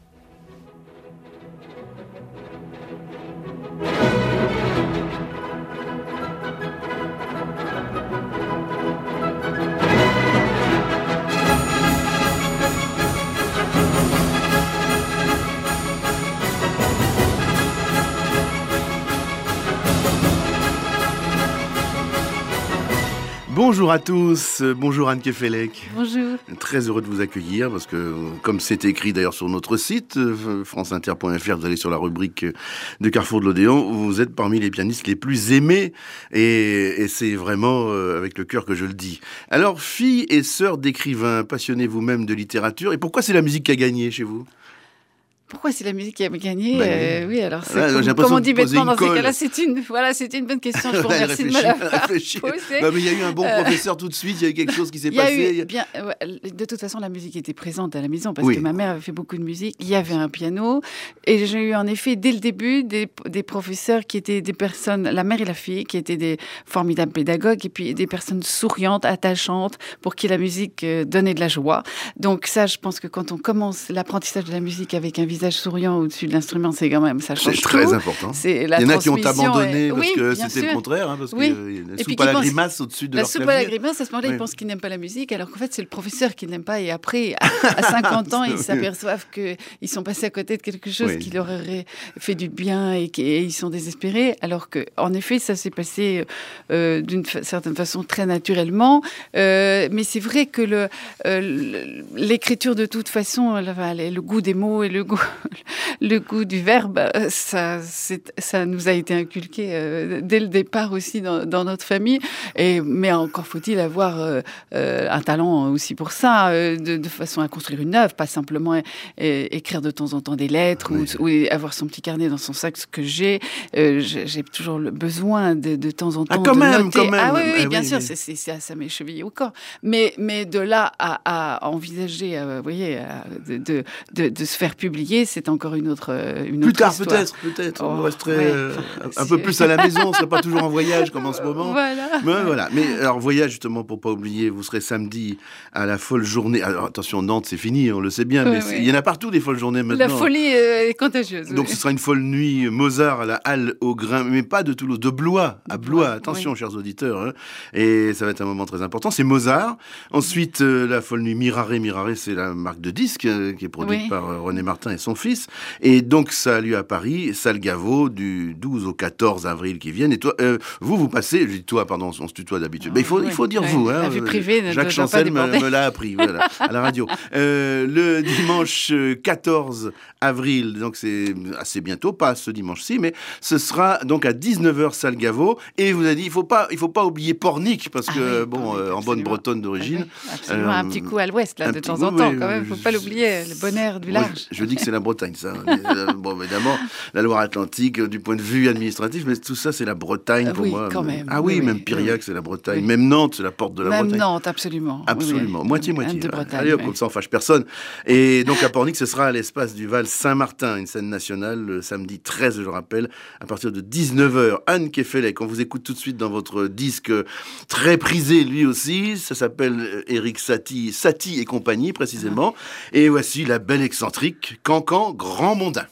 Bonjour à tous, bonjour Anne Kefelec. Bonjour. Très heureux de vous accueillir parce que, comme c'est écrit d'ailleurs sur notre site, franceinter point f r, vous allez sur la rubrique de Carrefour de l'Odéon, vous êtes parmi les pianistes les plus aimés et, et c'est vraiment euh, avec le cœur que je le dis. Alors, fille et sœur d'écrivains, passionnez vous-même de littérature, et pourquoi c'est la musique qui a gagné chez vous ? Pourquoi c'est la musique qui a gagné ben, euh, Oui, alors c'est là, comme, comme on dit bêtement dans ces cas-là, c'est une, voilà, c'était une bonne question. Je vous remercie de me l'avoir posée. Non, mais il y a eu un bon euh, professeur tout de suite. Il y a eu quelque chose qui s'est il y a passé. Eu bien, ouais, de toute façon, la musique était présente à la maison parce oui. que ma mère avait fait beaucoup de musique. Il y avait un piano et j'ai eu en effet dès le début des, des professeurs qui étaient des personnes, la mère et la fille, qui étaient des formidables pédagogues et puis des personnes souriantes, attachantes, pour qui la musique donnait de la joie. Donc ça, je pense que quand on commence l'apprentissage de la musique avec un visage souriant au-dessus de l'instrument, c'est quand même, ça change c'est tout. C'est très important. C'est la Il y en a qui ont abandonné est... parce oui, que c'était sûr. le contraire, hein, parce oui. que la soupe à la grimace au-dessus de la leur soupe clavier. à la grimace, à ce moment-là, oui. Ils pensent qu'ils n'aiment pas la musique, alors qu'en fait, c'est le professeur qui n'aime pas. Et après, à, à cinquante ans, ils s'aperçoivent qu'ils sont passés à côté de quelque chose oui. qui leur aurait fait du bien et qu'ils sont désespérés, alors qu'en effet, ça s'est passé euh, d'une fa- certaine façon très naturellement. Euh, mais c'est vrai que le, euh, l'écriture, de toute façon, le, le goût des mots et le goût, le goût du verbe, ça, c'est, ça nous a été inculqué euh, dès le départ aussi dans, dans notre famille. Et, mais encore faut-il avoir euh, euh, un talent aussi pour ça, euh, de, de façon à construire une œuvre, pas simplement é- é- écrire de temps en temps des lettres oui. ou, ou avoir son petit carnet dans son sac, ce que j'ai. Euh, j'ai, j'ai toujours le besoin de, de temps en temps ah, quand de même, noter. Quand même. Ah oui, oui, ah, bien oui, sûr, oui. C'est, c'est, c'est, ça m'est chevillé au corps. Mais, mais de là à, à envisager, euh, vous voyez, à, de, de, de, de se faire publier, c'est encore une autre, une Plus autre tard, histoire. peut-être, peut-être. Oh, on resterait ouais. euh, un peu plus à la maison, on ne serait pas toujours en voyage comme en ce moment. Voilà. Mais, voilà. Mais alors, voyage, justement, pour ne pas oublier, vous serez samedi à la folle journée. Alors, attention, Nantes, c'est fini, on le sait bien, ouais, mais ouais. il y en a partout des folles journées maintenant. La folie euh, est contagieuse. Donc, oui. ce sera une folle nuit Mozart à la Halle au Grain, mais pas de Toulouse, de Blois, à Blois. Attention, oui. chers auditeurs. Hein. Et ça va être un moment très important. C'est Mozart. Ensuite, euh, la folle nuit Miraré. Miraré, c'est la marque de disques euh, qui est produite oui. par euh, René Martin et son fils. Et donc, ça a lieu à Paris, salle Gaveau, du douze au quatorze avril qui viennent. Et toi, euh, vous, vous passez, je dis toi, pardon, on se tutoie d'habitude. Oh, mais il faut, oui. il faut dire ouais. vous. Hein, la vie privée ne Jacques doit Chancel pas me, me l'a appris voilà, à la radio. Euh, le dimanche quatorze avril, donc c'est assez bientôt, pas ce dimanche-ci, mais ce sera donc à dix-neuf heures salle Gaveau. Et vous avez dit, il faut pas, il faut pas oublier Pornic parce que ah oui, bon, Pornic, euh, en bonne bretonne d'origine. Ah oui, absolument, euh, un petit coup à l'ouest là de temps oui, en temps oui, quand même. Il faut pas l'oublier, le bon air du large. Moi, je, je dis que c'est la Bretagne, ça. Bon, évidemment, la Loire-Atlantique, du point de vue administratif, mais tout ça, c'est la Bretagne euh, pour oui, moi. Quand même. Ah oui, oui même oui, Piriac, oui. c'est la Bretagne. Oui. Même Nantes, c'est la porte de la même Bretagne. Même Nantes, absolument. Absolument. Oui, oui. Moitié-moitié. De Bretagne, Allez hop, oui. comme ça, on fâche personne. Et donc, à Pornic, ce sera à l'espace du Val Saint-Martin, une scène nationale, le samedi treize, je le rappelle, à partir de dix-neuf heures. Anne Kefelec, on vous écoute tout de suite dans votre disque très prisé, lui aussi. Ça s'appelle Éric Satie, Satie et compagnie, précisément. Ah. Et voici la belle excentrique Cancan Grand Mondain.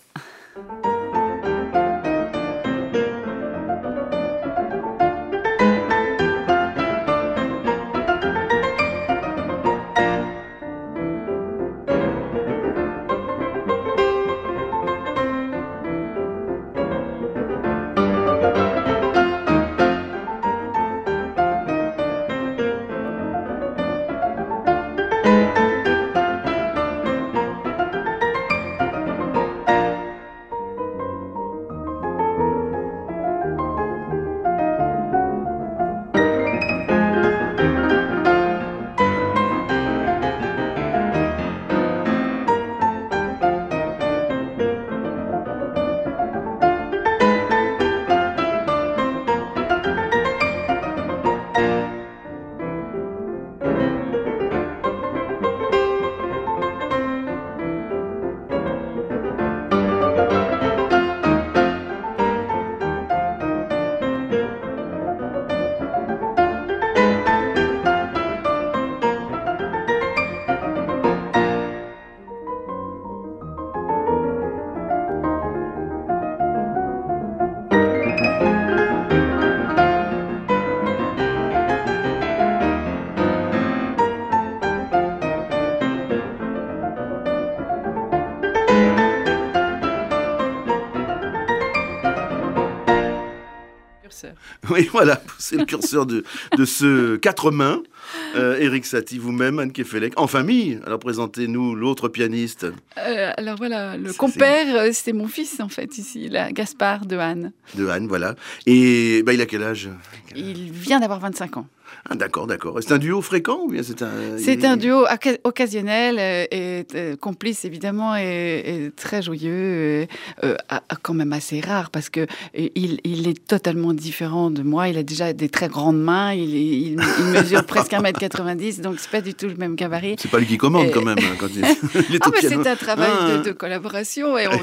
Oui, voilà, c'est le curseur de, de ce quatre mains. Euh, Éric Satie, vous-même, Anne Kefelec, en famille. Alors, présentez-nous l'autre pianiste. Euh, alors voilà, le c'est, compère, c'est... c'est mon fils, en fait, ici, là, Gaspard de Anne. De Anne, voilà. Et bah, il a quel âge ? Il vient d'avoir vingt-cinq ans. Ah, d'accord, d'accord. C'est un duo fréquent ou bien c'est un... C'est un duo occasionnel et euh, complice, évidemment, et, et très joyeux, et, euh, quand même assez rare, parce que il, il est totalement différent de moi. Il a déjà des très grandes mains, il, il, il mesure presque un mètre quatre-vingt-dix, donc c'est pas du tout le même gabarit. C'est pas lui qui commande, et... quand même, quand il, il est ah, au mais piano. C'est un travail ah. de, de collaboration, et on